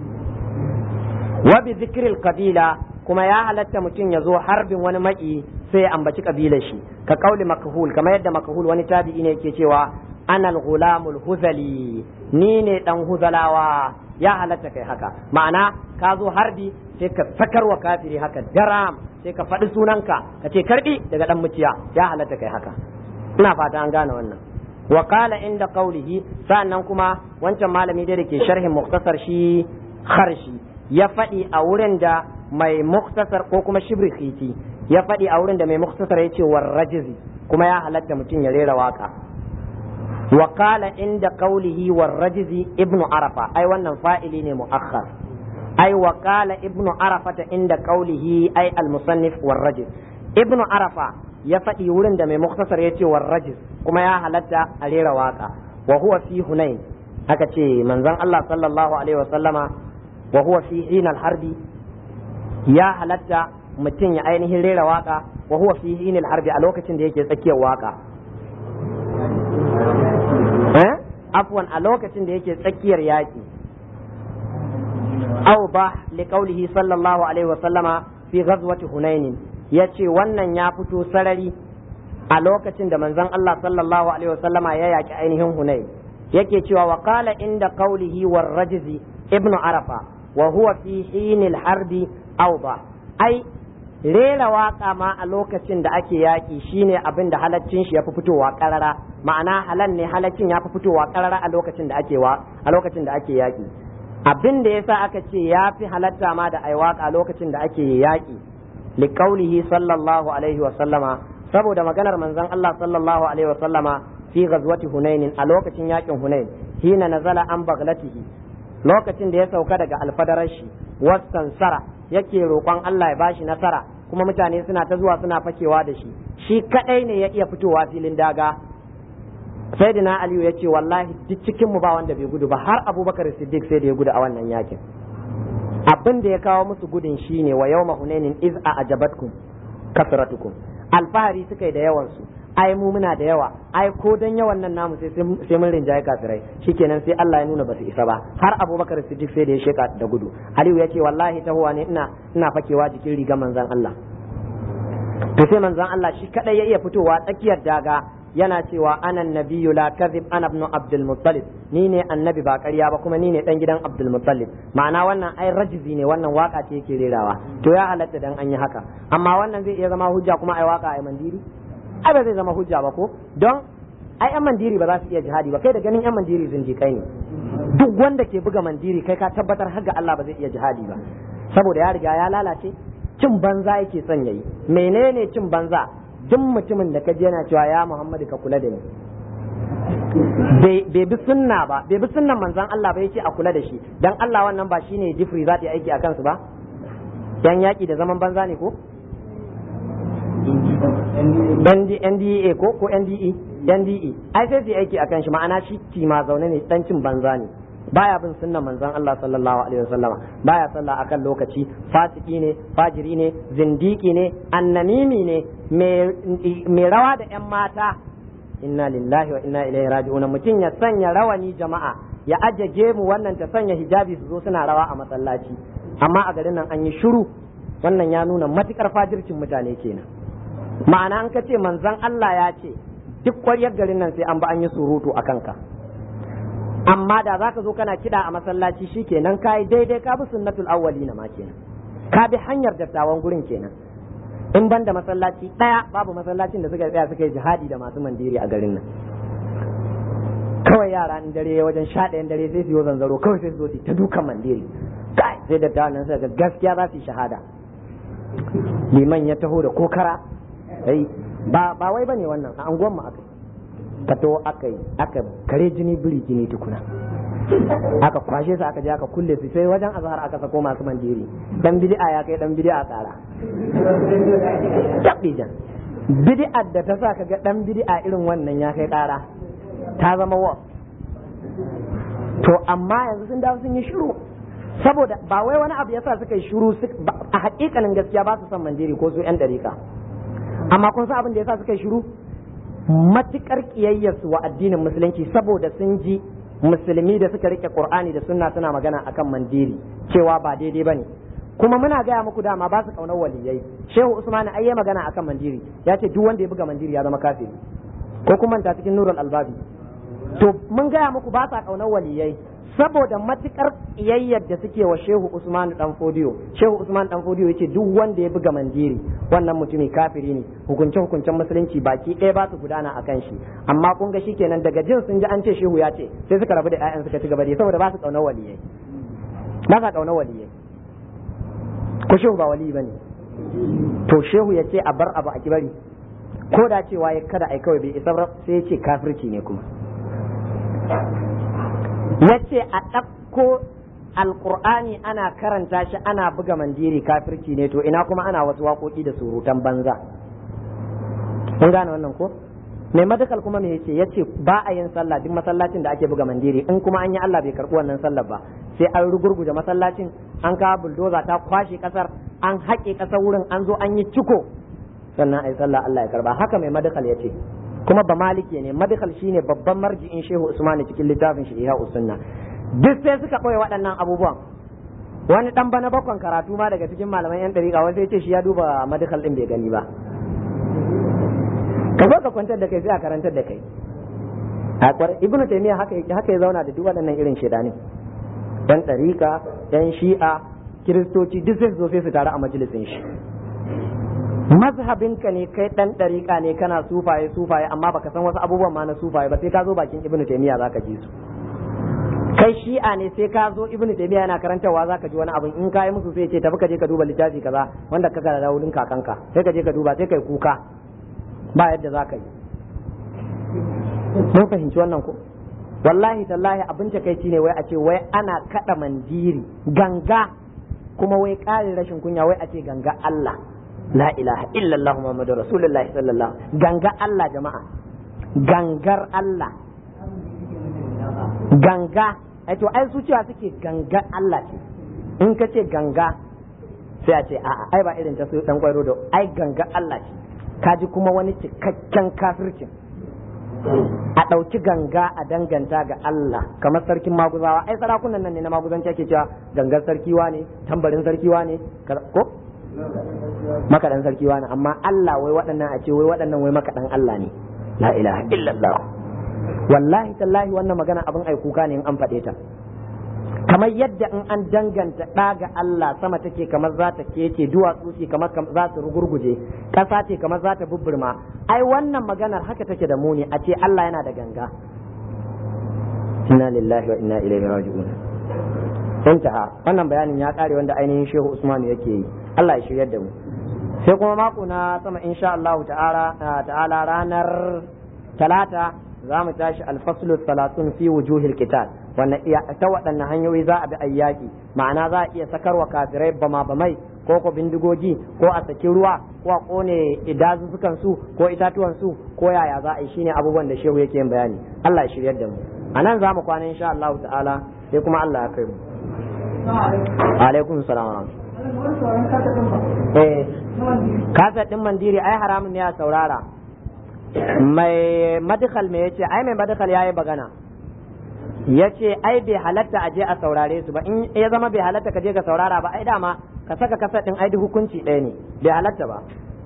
Wa bi zikril qabila, kuma ya halatta mutum ya zo harbin wani maki sai ya ambaci kabilar shi, ka kauli makhul, kamar yadda makhul wani tabi'i ne yake cewa ana al-ghulamul huzali, ni ne dan huzalawa, ya halatta kai haka. Ma'ana ka zo harbi sai ka sakarwa kafiri haka daram, sai ka faɗi sunanka ka ce karbi daga dan muciya, ya halatta kai haka. Ina fata an gane wannan. Wa qala inda qawlihi, sannan kuma wancan malami da ke sharhin muktasar shi Kharshi ya faɗi a wurin da mai muktasar ko kuma Shibrikhiti ya faɗi a wurin da mai muktasar ya ce war rajizi, kuma ya halatta mutum ya rera waka. Wa qala inda qawlihi war rajizi ibnu Arafa, ai wannan fa'ili ne muakhar. Ai wa qala ibnu Arafa ta inda qawlihi ai al-musannif war rajiz. Ibnu Arafa ya faɗi wurin da mai muktasar ya ce war rajiz, kuma ya halatta a rera waka. Wa huwa fi Hunain, aka ce manzon Allah sallallahu alaihi wa sallama wa huwa fi hinal harbi, ya halatta mutum ya ainihin rera waka wa huwa fi hinal harbi a lokacin da yake tsakiyar waka, eh afwan a lokacin da yake tsakiyar yaki. Aw ba li qawlihi sallallahu alaihi wa sallama fi ghazwati hunain, yace wannan ya fito sarari a lokacin da manzon Allah sallallahu alaihi wa sallama ya yaki ainihin Hunain, yake cewa wa qala inda qawlihi war rajzi ibnu Arafa wa huwa fi hinil harbi awda, ai rera waka ma a lokacin da ake yaki shine abin da halaccin shi yafi fitowa karara, ma'ana halal ne halaccin yafi fitowa karara a lokacin da ake wa a lokacin da ake yaki. Abin da yasa aka ce yafi halatta ma da ai waka a lokacin da ake yaki, li qawlihi sallallahu alaihi wa sallama, saboda maganar manzon Allah sallallahu alaihi wa sallama fi ghazwati hunain, a lokacin yakin Hunain, hina nazala an baglatihi, lokacin da ya sauka daga alfadarar shi, wasan sara yake roƙon Allah ya bashi nasara, kuma mutane suna ta zuwa suna fakewa da shi, shi kadai ne ya iya fitowa filin daga. Sayyidina Aliyu ya ce wallahi duk cikin mu ba wanda bai gudu ba, har Abubakar Siddiq sai da ya gudu a wannan yakin. Abin da ya kawo musu gudun shine wa yawma hunainin iz a'jabatkum kasratukum, alfahari suka yi da yawan su, ai mu muna da yawa, ai ko dan yawan nan namu sai sai mun rinjaye kafirai, shikenan sai Allah ya nuna ba su isa ba. Har Abubakar Siddiq sai da ya sheka da gudu. Aliyu ya ce wallahi tahowa ne ina ina fakewa jikin riga manzon Allah. To sai manzon Allah shi kadai ya iya fitowa tsakiyar daga yana cewa anan nabiyyu la kadhib ana ibn Abdul Muttalib, ni ne annabi ba ƙarya ba kuma ni ne dan gidan Abdul Muttalib. Ma'ana wannan ai rajizi ne, wannan waka ce yake rerawa, to ya halatta dan an yi haka. Amma wannan zai iya zama hujja kuma ai waka ai mandiri? Ai ba zai zama hujja ba ko? Don ai yan mandiri ba za su iya jihadi ba, kai da ganin yan mandiri zindiƙai ne. Duk wanda ke buga mandiri kai ka tabbatar har ga Allah ba zai iya jihadi ba, saboda ya riga ya lalace. Cin banza yake son yayi. Menene cin banza? Duk mutumin da ka je yana cewa ya Muhammadu ka kula da ni, bai bi sunna ba, bai bi sunnan manzon Allah ba, yace a kula da shi, dan Allah wannan ba shine jifri za ta yi aiki a kansu ba? Yan yaki da zaman banza ne ko? N D A ko ko N D E N D E ai sai su yi aiki akan shi, ma'ana shi kima zaune ne, dan cin banza ne, baya bin sunnan manzon Allah sallallahu alaihi wasallama, baya sallah akan lokaci, fasiki ne, fajiri ne, zindiki ne, annamimi ne, mai rawa da yan mata. Inna lillahi wa inna ilaihi raji'un. Mutum ya sanya rawani jama'a, ya ajaje mu wannan ta sanya hijabi su zo suna rawa a masallaci, amma a garin nan an yi shiru. Wannan ya nuna matukar fajircin mutane kenan. Ma'ana an ka ce manzon Allah ya ce duk ƙwaryar garin nan sai an ba an yi surutu a kanka, amma da zaka zo kana kiɗa a masallaci shikenan kai daidai, ka bi sunnatul awwalina ma kenan, ka bi hanyar dattawan gurin kenan. In ban da masallaci ɗaya babu masallacin da suka tsaya suka yi jihadi da masu mandiri a garin nan. Kawai yara in dare wajen sha ɗayan dare sai su yi zanzaro, kawai sai su zo ta dukan mandiri, kai sai dattawan nan suka gaskiya za su yi shahada. Liman ya taho da kokara, ai ba ba wai bane wannan, a anguwan mu akai ka to akai aka kare jini biri jini tukuna, aka kwashe su aka je aka kulle su, sai wajen azhar aka sako masu mandiri. Dan bid'a ya kai dan bid'a tsara tabbijan bid'a da ta sa ka ga dan bid'a irin wannan ya kai tsara, ta zama wa to. Amma yanzu sun dawo sun yi shiru, saboda ba wai wani abu yasa suka yi shiru, a hakikanin gaskiya ba su son mandiri ko su yan dariƙa. Amma kun san abin da yasa suka yi shiru? Matukar kiyayyarsu wa addinin musulunci, saboda sun ji musulmi da suka rike Qur'ani da sunna suna magana akan mandiri cewa ba daidai bane. Kuma muna gaya muku dama ba su kaunar waliyai. Shehu Usman ai ya magana akan mandiri, ya ce duk wanda ya buga mandiri ya zama kafiri, ko kuma ta cikin Nurul Albabi. To mun gaya muku ba sa kaunar waliyai saboda matukar kiyayyar da suke wa Shehu Usman dan Fodiyo. Shehu Usman dan Fodiyo yace duk wanda ya buga mandiri wannan mutumi kafiri ne, hukunce hukuncen musulunci baki ɗaya ba su gudana akan shi. Amma kun ga shikenan daga jin sun ji an ce Shehu ya ce, sai suka rabu da ƴaƴan suka ci gaba da, saboda ba su kaunar waliyai, ba sa kaunar waliyai. Ko Shehu ba wali bane? To Shehu ya ce a bar abu a kibari, ko da cewa ya kada ai kawai bai isa, sai ya ce kafirci ne kuma. Ya ce a ɗauko alƙur'ani ana karanta shi ana buga mandiri kafirci ne, to ina kuma ana wasu waƙoƙi da surutan banza. Kun gane wannan ko? Mai madakal kuma me yace? Yace ba a yin sallah duk masallacin da ake buga mandiri, in kuma an yi Allah bai karɓi wannan sallar ba, sai an rugurguje masallacin, an kawo buldoza ta kwashe ƙasar, an haƙe ƙasar wurin, an zo an yi ciko, sannan ai sallah Allah ya karba. Haka mai madakal yace. Kuma ba maliki ne, madakal shine babban marji'in Shehu Usman cikin littafin shi Ihya Usunna. Duk sai suka ɓoye waɗannan abubuwan. Wani ɗan bana bakon karatu ma daga cikin malaman yan ɗariƙa wanda ya ce shi ya duba madakal ɗin bai gani ba. Ka zo ka kwantar da kai sai a karantar da kai. A kwar Ibn Taymiyyah haka haka ya zauna da duk waɗannan irin shedani. Yan ɗariƙa, yan Shi'a, Kiristoci duk sai su zo sai su taru a majalisin shi. Mazhabinka ne kai dan dariƙa ne, kana sufaye sufaye amma baka san wasu abubuwan ma na sufaye ba, sai ka zo bakin Ibn Taymiyyah zaka ji su. Kai Shi'a ne, sai ka zo Ibn Taymiyyah yana karantawa zaka ji wani abu, in ka yi musu sai ce tafi ka je ka duba littafi kaza wanda ka ga da wurin kakanka, sai ka je ka duba sai kai kuka ba yadda zaka yi. Mun fahimci wannan ko? Wallahi tallahi abin takeici ne wai a ce wai ana kada mandiri ganga, kuma wai ƙarin rashin kunya wai a ce ganga Allah. La ilaha illallah Muhammadu Rasulullahi sallallahu. Ganga Allah jama'a, gangar Allah, ganga. Ai to ai su cewa suke ganga Allah ce. In ka ce ganga sai a ce a'a ai ba irin ta su dan kwairo da ai ganga Allah ce. kaji kuma wani cikakken kafircin a ɗauki ganga a danganta ga Allah kamar sarkin maguzawa ai sarakunan nan ne na maguzanci ake cewa gangar sarkiwa ne tambarin sarkiwa ne ko makaɗan sarkiwa ne amma Allah wai waɗannan a ce wai waɗannan wai makaɗan Allah ne la ilaha illallah wallahi tallahi wannan magana abin ai kuka ne in an faɗe ta kamar yadda in an danganta ɗa ga Allah sama take kamar za ta kece duwatsu ce kamar za su rugurguje ƙasa ce kamar za ta bubburma ai wannan maganar haka take da muni a ce Allah yana da ganga inna lillahi wa inna ilaihi raji'un intaha wannan bayanin ya kare wanda ainihin Shehu Usman yake yi Allah ya shiryar da mu sai kuma mako na sama insha Allah ta'ala ta'ala ranar talata za mu tashi alfaslu salatun fi wujuhil qital wannan iya ta waɗannan hanyoyi za a bi ayyaki ma'ana za a iya sakarwa kafirai bama bamai ko ko bindigogi ko a saki ruwa ko a kone idazuzzukan su ko itatuwan su ko yaya za a yi shine abubuwan da shehu yake yin bayani Allah ya shiryar da mu anan za mu kwana insha Allah ta'ala sai kuma Allah ya kai mu alaikum salam wa rahmatullahi eh kasa din mandiri ai haramun ne a saurara mai madkhal me yace ai mai madkhal yayi bagana yace ai bai halatta a je a saurare su ba in ya zama bai halatta ka je ka saurara ba ai dama ka saka kasa din ai hukunci ɗaya ne bai halatta ba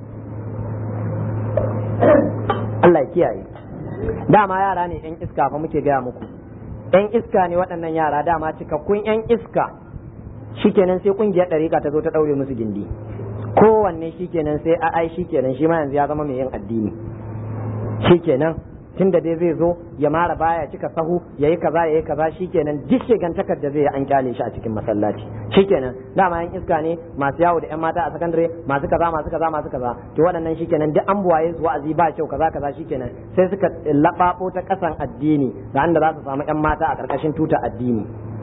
Allah ya kiyaye dama yara ne yan iska fa muke gaya muku yan iska ne waɗannan yara dama cikakkun yan iska shikenan sai kungiyar ɗariƙa ta zo ta ɗaure musu gindi kowanne shikenan sai a ai shikenan shi ma yanzu ya zama mai yin addini shikenan tunda dai zai zo ya mara baya cika sahu yayi kaza yayi kaza shikenan duk shigantakar da zai yi an kyale shi a cikin masallaci shikenan dama yan iska ne masu yawo da yan mata a sakandare masu kaza masu kaza masu kaza to waɗannan shikenan duk an buwaye su wa'azi ba kyau kaza kaza shikenan sai suka lababo ta kasan addini da anda za su samu yan mata a karkashin tuta addini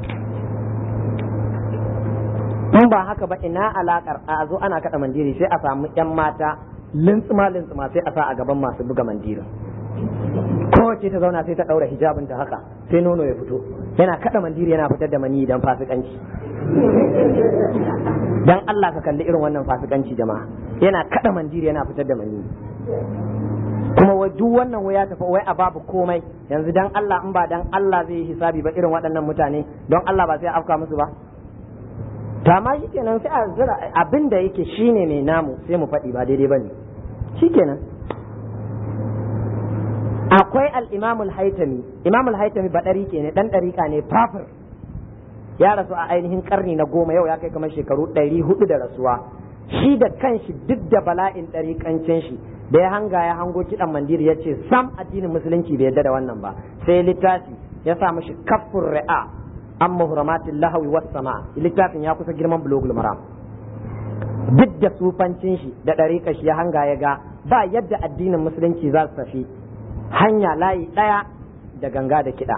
in ba haka ba ina alakar a zo ana kada mandiri sai a samu yan mata lintsuma lintsuma sai a sa a gaban masu buga mandirin kowace ta zauna sai ta daura hijabin ta haka sai nono ya fito yana kada mandiri yana fitar da mani dan fasikanci dan Allah ka kalli irin wannan fasikanci jama'a yana kada mandiri yana fitar da mani kuma wai duk wannan wai ya tafi wai a babu komai yanzu dan Allah in ba dan Allah zai yi hisabi ba irin waɗannan mutane don Allah ba sai ya afka musu ba ta ma shi kenan sai a zira abin da yake shine mai namu sai mu faɗi ba daidai bane shikenan akwai al-imamul haitami imamul haitami ba ɗariƙe ne ɗan ɗariƙa ne fafir ya rasu a ainihin karni na goma yau ya kai kamar shekaru ɗari hudu da rasuwa shi da kanshi duk da bala'in ɗariƙancin shi da ya hanga ya hango kiɗan mandiri ya ce sam addinin musulunci bai yarda da wannan ba sai littafi ya sa mashi kaffur ri'a an muhramatin lahawi was sama littafin ya kusa girman bulogul maram duk da sufancin shi da ɗariƙa shi ya hanga ya ga ba yadda addinin musulunci za su tafi hanya layi ɗaya da ganga da kiɗa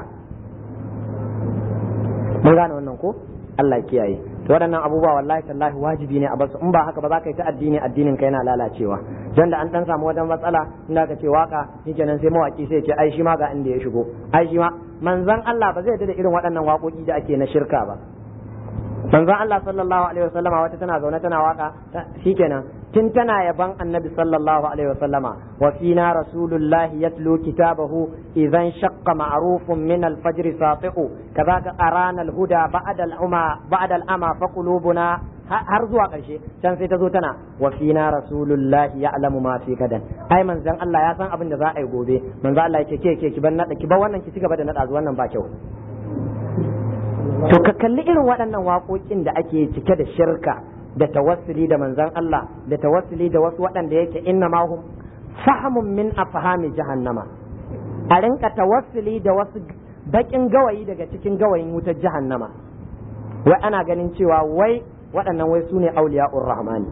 mun gane wannan ko Allah kiyaye to waɗannan abubuwa wallahi tallahi wajibi ne a basu in ba haka ba za ka yi ta addini addinin ka yana lalacewa dan da an dan samu wajen matsala inda ka ce waka shikenan sai mawaki sai ce ai shi ma ga inda ya shigo ai shi ma manzon Allah ba zai yarda da irin waɗannan waƙoƙi da ake na shirka ba manzon Allah sallallahu alaihi wasallama wata tana zaune tana waka shikenan tun tana yaban annabi sallallahu alaihi wasallama wa fina rasulullahi yatlu kitabahu idan shaqqa ma'rufun min al-fajr sati'u kadaka arana al-huda ba'da al-uma ba'da al-ama fa qulubuna har zuwa karshe can sai ta zo tana wa fina rasulullahi ya'lamu ma fi gadan ai manzon Allah ya san abin da za a yi gobe manzon Allah yake ke ke ki ban nada ki ba wannan ki cigaba da nada wannan ba kyau to ka kalli irin waɗannan waƙoƙin da ake cike da shirka da tawassuli da manzon Allah da tawassuli da wasu waɗanda yake inna ma hum fahamun min afhami jahannama a rinka tawassuli da wasu bakin gawayi daga cikin gawayin wutar jahannama wai ana ganin cewa wai waɗannan wai sune auliya'ur rahmani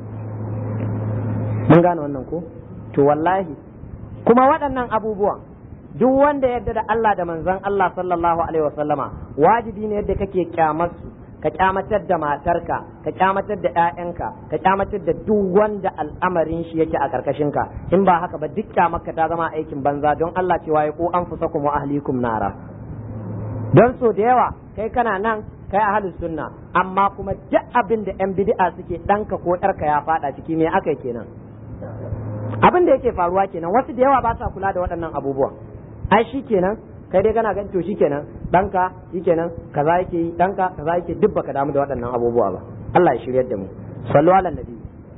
mun gane wannan ko to wallahi kuma waɗannan abubuwan duk wanda yadda da Allah da manzon Allah sallallahu alaihi wasallama wajibi ne yadda kake kyamar su ka kyamatar da matarka ka kyamatar da ƴaƴanka ka kyamatar da duk wanda al'amarin shi yake a karkashin ka in ba haka ba duk kyamarka ta zama aikin banza don Allah cewa ya ku anfusakum wa ahlikum nara don so da yawa kai kana nan kai ahlus sunna amma kuma duk abin da yan bid'a suke danka ko ɗarka ya fada ciki me akai kenan abin da yake faruwa kenan, wasu da yawa ba sa kula da waɗannan abubuwan. Ai shi kenan kai dai kana ganin to shi kenan ɗanka shi kenan kaza yake yi, ɗanka kaza yake, duk baka damu da waɗannan abubuwa ba. Allah ya shiryar da mu. Sallu ala nabi.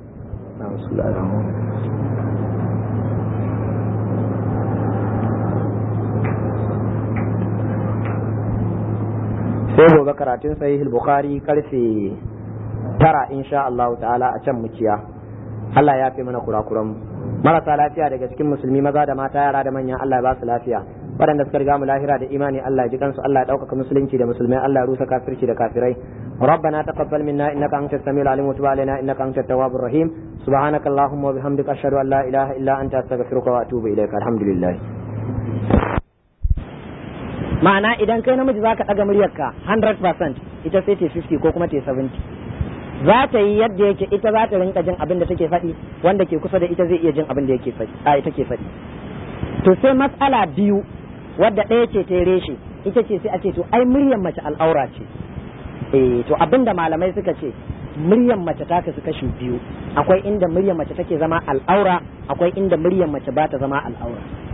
sai gobe karatun sahihul bukhari karfe tara insha Allah ta'ala a can muciya. Allah ya fi mana kurakuran mu. Marasa lafiya daga cikin musulmi maza da mata, yara da manya, Allah ya ba su lafiya. Waɗanda suka riga mu lahira da imani, Allah ya ji kansu, Allah ya ɗaukaka musulunci da musulmai, Allah ya rusa kafirci da kafirai. ربنا تقبل منا انك انت السميع العليم وتب علينا انك انت التواب الرحيم. سبحانك اللهم وبحمدك اشهد ان لا اله الا انت استغفرك واتوب اليك. الحمد لله. ma'ana idan kai namiji za ka ɗaga muryarka one hundred percent ita sai ta fifty ko kuma ta seventy, za ta yi yadda yake, ita za ta rinka jin abin da take faɗi, wanda ke kusa da ita zai iya jin abin da yake faɗi a ita ke faɗi. To sai matsala biyu wadda ɗaya ce ta reshe, ita ce sai a ce to ai muryar mace al'aura ce. Eh to abinda malamai suka ce muryar mace ta kasu kashi biyu, akwai inda muryar mace take zama al'aura, akwai inda muryar mace ba ta zama al'aura.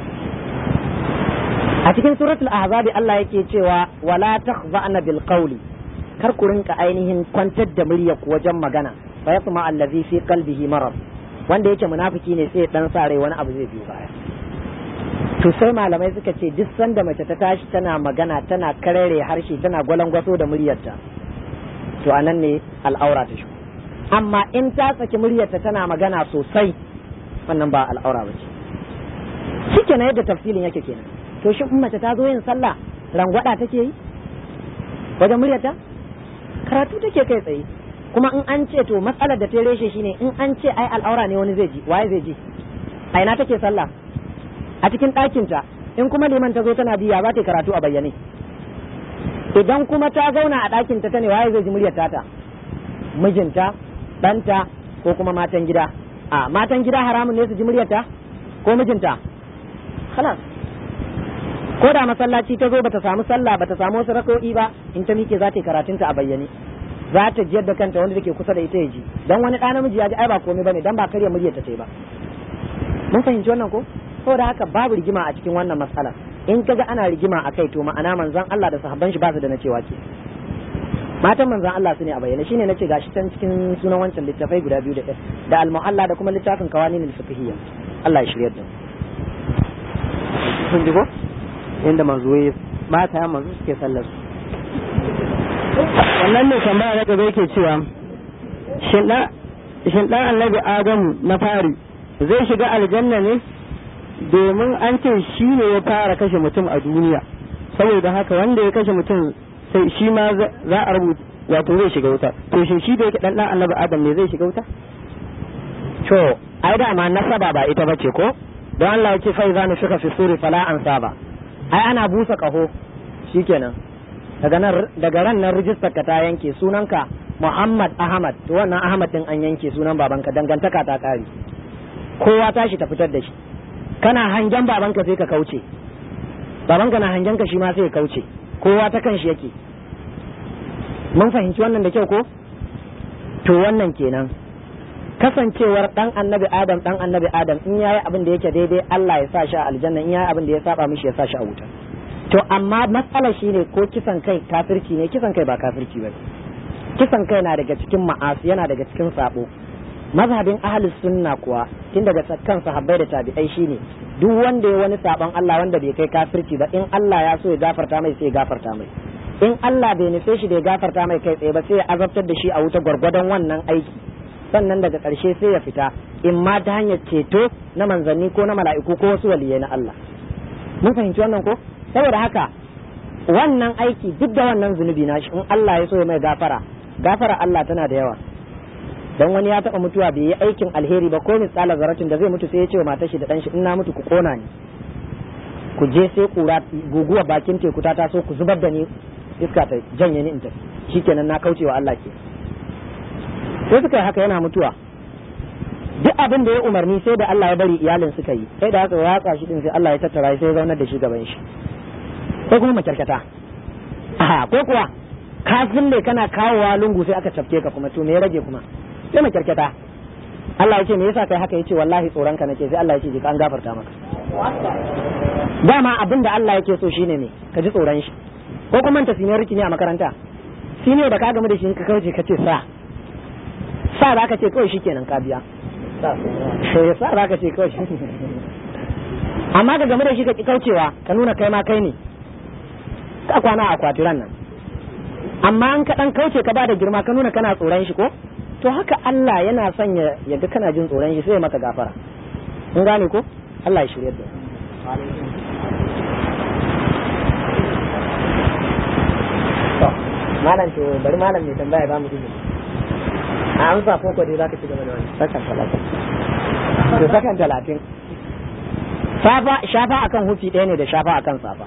A cikin suratul ahzab Allah yake cewa wala takhza'na bil qawli, kar ku rinka ainihin kwantar da murya ku wajen magana, fa yasma allazi fi qalbihi marad, wanda yake munafiki ne sai dan sare wani abu zai biyo baya. To sai malamai suka ce duk sanda mace ta tashi tana magana, tana karere harshe, tana gwalangwaso da muryarta, to anan ne al'aura ta shi. Amma in ta saki muryarta tana magana sosai, wannan ba al'aura ba ce. Shikenan yadda tafsilin yake kenan. To shi mace ta zo yin sallah rangwada take yi wajen muryarta, karatu take kai tsaye. Kuma in an ce to matsalar da ta reshe shine in an ce ai al'aura ne wani zai ji, waye zai ji? A ina take sallah? A cikin ɗakinta. In kuma liman ta zo tana biya ba ta karatu a bayyane. Idan kuma ta zauna a ɗakinta ta ne, waye zai ji muryarta ta? Mijinta, ɗanta ko kuma matan gida. A matan gida haramun ne su ji muryarta ko mijinta? Khalas. Ko da masallaci ta zo bata samu sallah bata samu wasu rako'i ba, in ta mike za ta yi karatunta a bayyane, za ta jiyar da kanta wanda take kusa da ita ya ji, dan wani ɗa namiji ya ji ai ba komai bane, dan ba karya muryar ta ce ba. Mun fahimci wannan ko? Saboda haka babu rigima a cikin wannan matsala. In kaga ana rigima a kai to ma'ana manzon Allah da sahabban shi ba su da na cewa ke. Matan manzon Allah su ne a bayyane, shine nace gashi can cikin sunan wancan littafai guda biyu da da al-muhalla da kuma littafin qawanin al-fiqhiyya. Allah ya shiryar da mu. Kun ji ko? Inda manzo ya mata ya manzo suke sallar su. Wannan ne tambaya na gaba yake cewa shin da shin dan Annabi Adamu na fari zai shiga aljanna ne, domin an ce shi ne ya fara kashe mutum a duniya, saboda haka wanda ya kashe mutum sai shi ma za a rubuta wato zai shiga wuta. To shin shi da yake dan dan Annabi Adam ne zai shiga wuta? To ai da ma nasaba ba ita bace ko, don Allah ya ce fa iza nushika fi suri fala ansaba. Ai ana busa kaho shikenan, daga nan daga ran nan rijistar ka ta yanke, sunanka Muhammad Ahmad, to wannan Ahmad din an yanke sunan babanka, dangantaka ta kare, kowa tashi ta fitar da shi. Kana hangen babanka sai ka kauce, babanka na hangen ka shi ma sai ya kauce, kowa ta kan shi yake. Mun fahimci wannan da kyau ko? To wannan kenan kasancewar dan annabi Adam dan annabi Adam in yayi abin da yake daidai Allah ya sa shi a aljanna, in yayi abin da ya saba mishi ya sa shi a wuta. To amma matsalar shine ko kisan kai kafirci ne? Kisan kai ba kafirci ba. Kisan kai na daga cikin ma'asi, yana daga cikin sabo. Mazhabin ahlus sunna kuwa tun daga kan sahabbai da tabi'ai shine duk wanda ya wani saban Allah wanda bai kai kafirci ba, in Allah ya so ya gafarta mai sai ya gafarta mai. In Allah bai nufe shi da ya gafarta mai kai tsaye ba sai ya azabtar da shi a wuta gwargwadon wannan aiki. Sannan daga ƙarshe sai ya fita, in ma ta hanyar ceto na manzanni ko na mala'iku ko wasu waliyai na Allah. Mun fahimci wannan ko? Saboda haka wannan aiki duk da wannan zunubi na shi, in Allah ya so ya mai gafara, gafara Allah tana da yawa. Dan wani ya taɓa mutuwa bai yi aikin alheri ba ko misala zaratin da zai mutu sai ya ce wa matar shi da ɗan shi, in na mutu ku kona ni, ku je sai kura guguwa bakin teku ta taso ku zubar da ni iska ta janye ni in tafi, shikenan na kauce wa Allah ke. Sai suka yi haka yana mutuwa, duk abin da ya umarni sai da Allah ya bari iyalin suka yi, sai da haka watsa shi din sai Allah ya tattara sai ya zaunar da shi gaban shi. Sai kuma makyarkata, aha ko kuwa kafin ne kana kawowa lungu sai aka cafke ka kuma, to me ya rage kuma sai makyarkata. Allah ya ce me yasa kai haka yace wallahi tsoron ka nake sai Allah ya ce ka an gafarta maka dama abinda Allah yake so shine ne ka ji tsoron shi ko kuma ta seniority ne a makaranta senior da ka gamu da shi ka kauce ka ce sa sa za ka ce kawai shikenan ka biya sa sa za ka ce kawai amma ka gamu da shi ka ki kaucewa ka nuna kai ma kai ne ka kwana a kwatiran nan amma an ka dan kauce ka bada girma ka nuna kana tsoron shi ko to haka Allah yana son ya yaga kana jin tsoron shi sai ya maka gafara kun gane ko Allah ya shirye da to malam to bari malam ne tambaya ba mu izini a amsa ko ko dai zaka ci gaba da wani sakan talatin to sakan talatin safa shafa akan hufi ɗaya ne da shafa akan safa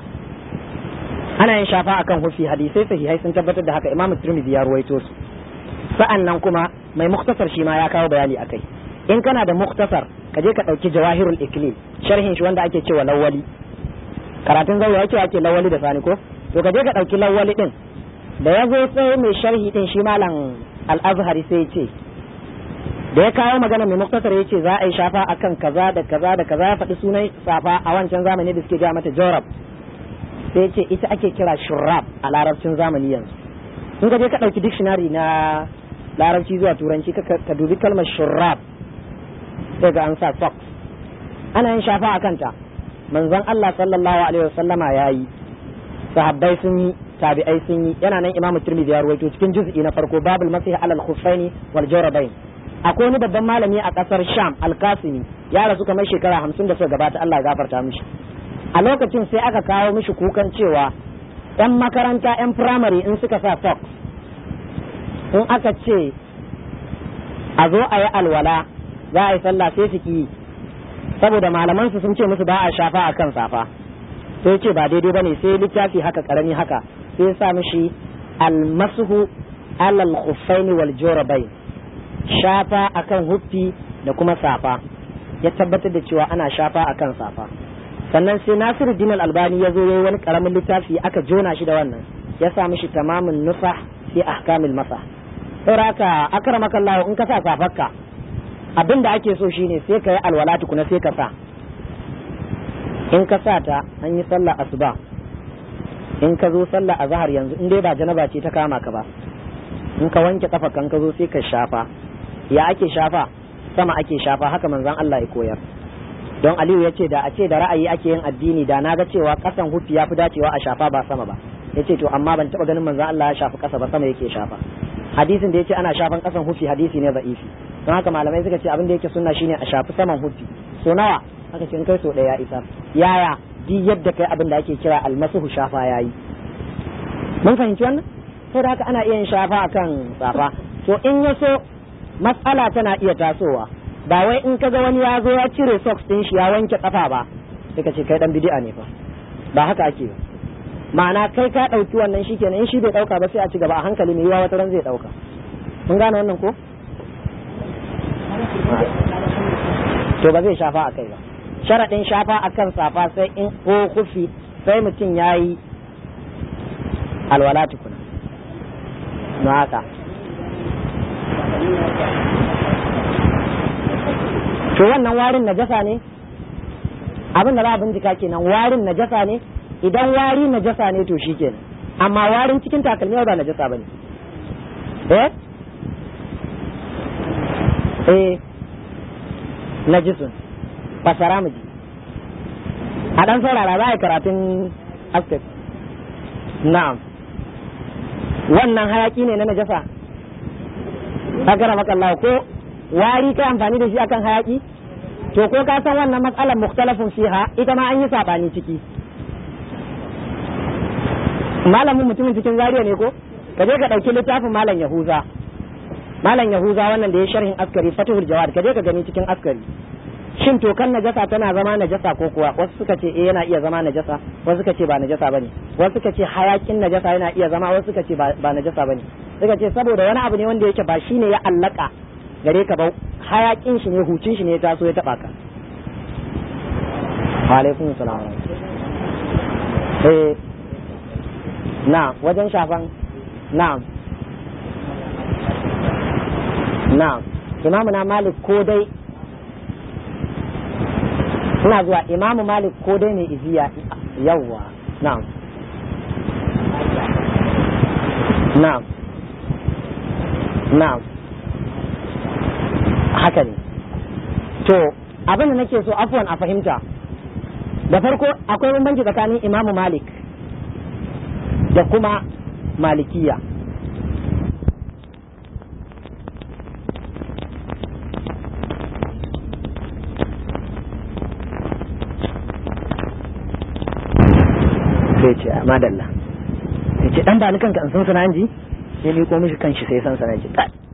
ana yin shafa akan hufi hadisai sahihai sun tabbatar da haka Imam Tirmidhi ya ruwaito su sa'an nan kuma mai muktasar shi ma ya kawo bayani akai in kana da muktasar ka je ka dauki Jawahirul Iklil sharhin shi wanda ake cewa lawali karatun zauri yake ake lawali da sani ko to ka je ka dauki lawali din da ya zo sai mai sharhi din shi malam Al-Azhari sai ya ce da ya kawo magana mai muktasar ya ce za a yi shafa akan kaza da kaza da kaza ya faɗi sunan safa a wancan zamani da suke ja mata jorab sai ce ita ake kira shurrab a larabcin zamani yanzu in ka je ka ɗauki dictionary na larabci zuwa turanci ka dubi kalmar shurrab sai ga an sa socks ana yin shafa a kanta manzon Allah sallallahu alaihi wasallama ya yi sahabbai sun yi tabi'ai sun yi yana nan imamu tirmidhi ya ruwaito cikin juz'i na farko babul masih alal khuffaini wal jawrabain akwai wani babban malami a kasar sham al-kasimi ya rasu kamar shekara hamsin da suka gabata Allah ya gafarta mishi a lokacin sai aka kawo mishi kukan cewa yan makaranta yan firamare in suka sa socks in aka ce a zo a yi alwala za a yi sallah sai su ki saboda malaman su sun ce musu ba a shafa a kan safa sai ce ba daidai bane sai littafi haka karami haka sai sa mishi almasuhu alal khuffaini wal jawrabain shafa akan huffi da kuma safa ya tabbatar da cewa ana shafa akan safa sannan sai Nasiruddin Al-Albani ya zo yayi wani karamin littafi aka jona shi da wannan ya sa mishi tamamun nusah fi ahkamil masah saboda akramaka Allah in ka sa safarka abinda ake so shine sai ka yi alwala tukuna sai ka sa in ka sa ta an yi sallah asuba in ka zo sallah azhar yanzu in dai ba janaba ce ta kama ka ba in ka wanke kafa kan ka zo sai ka shafa ya ake shafa sama ake shafa haka manzon Allah ya koyar don Aliyu ya ce da a ce da ra'ayi ake yin addini da na ga cewa kasan hufi ya fi dacewa a shafa ba sama ba ya ce to amma ban taɓa ganin manzon Allah ya shafi kasa ba sama yake shafa hadisin da ya ce ana shafan kasan hufi hadisi ne da'ifi don haka malamai suka ce abin da yake sunna shine a shafi saman hufi so nawa haka ce in kai so ɗaya ya isa yaya di yadda kai abin da ake kira almasuhu shafa yayi mun fahimci wannan saboda haka ana iya yin shafa akan safa to in ya so matsala tana iya tasowa ba wai in kaga wani ya zo ya cire socks din shi ya wanke kafa ba sai ka ce kai dan bid'a ne fa ba haka ake ba ma'ana kai ka dauki wannan shikenan in shi bai dauka ba sai a ci gaba a hankali mai yawa wata ran zai dauka mun gane wannan ko to ba zai shafa a kai ba sharadin shafa akan safa sai in ko kufi sai mutum yayi alwala tukuna no haka to wannan warin najasa ne abin da za a bincika kenan warin najasa ne idan wari najasa ne to shikenan amma warin cikin takalmi ba najasa bane eh eh najisun fasara miji a dan saurara za a karatun aspect na'am wannan hayaki ne na najasa akara maka Allah ko wari kai amfani da shi akan hayaki to ko ka san wannan matsalar mukhtalafun fiha ita ma an yi sabani ciki malamin mutumin cikin zariya ne ko ka je ka dauki littafin malam yahuza malam yahuza wannan da ya sharhin askari fatihul jawad ka je ka gani cikin askari shin tokan najasa tana zama najasa ko kuwa wasu suka ce eh yana iya zama najasa wasu suka ce ba najasa bane wasu suka ce hayakin najasa yana iya zama wasu suka ce ba najasa bane suka ce saboda wani abu ne wanda yake ba shine ya allaka gare ka ba hayakin shi ne hucin shi ne ya taso ya taba ka alaikum salam eh na wajen shafan na'am na'am imamu na malik ko dai ina zuwa imamu malik ko dai ne iziya yawwa na'am na'am na'am haka ne to abin da nake so afwan a fahimta da farko akwai bambanci tsakanin imamu malik da kuma malikiya sai ce madalla sai ce dan ba ni kanka in san sana ji sai ni ko mishi kanshi sai san sana ji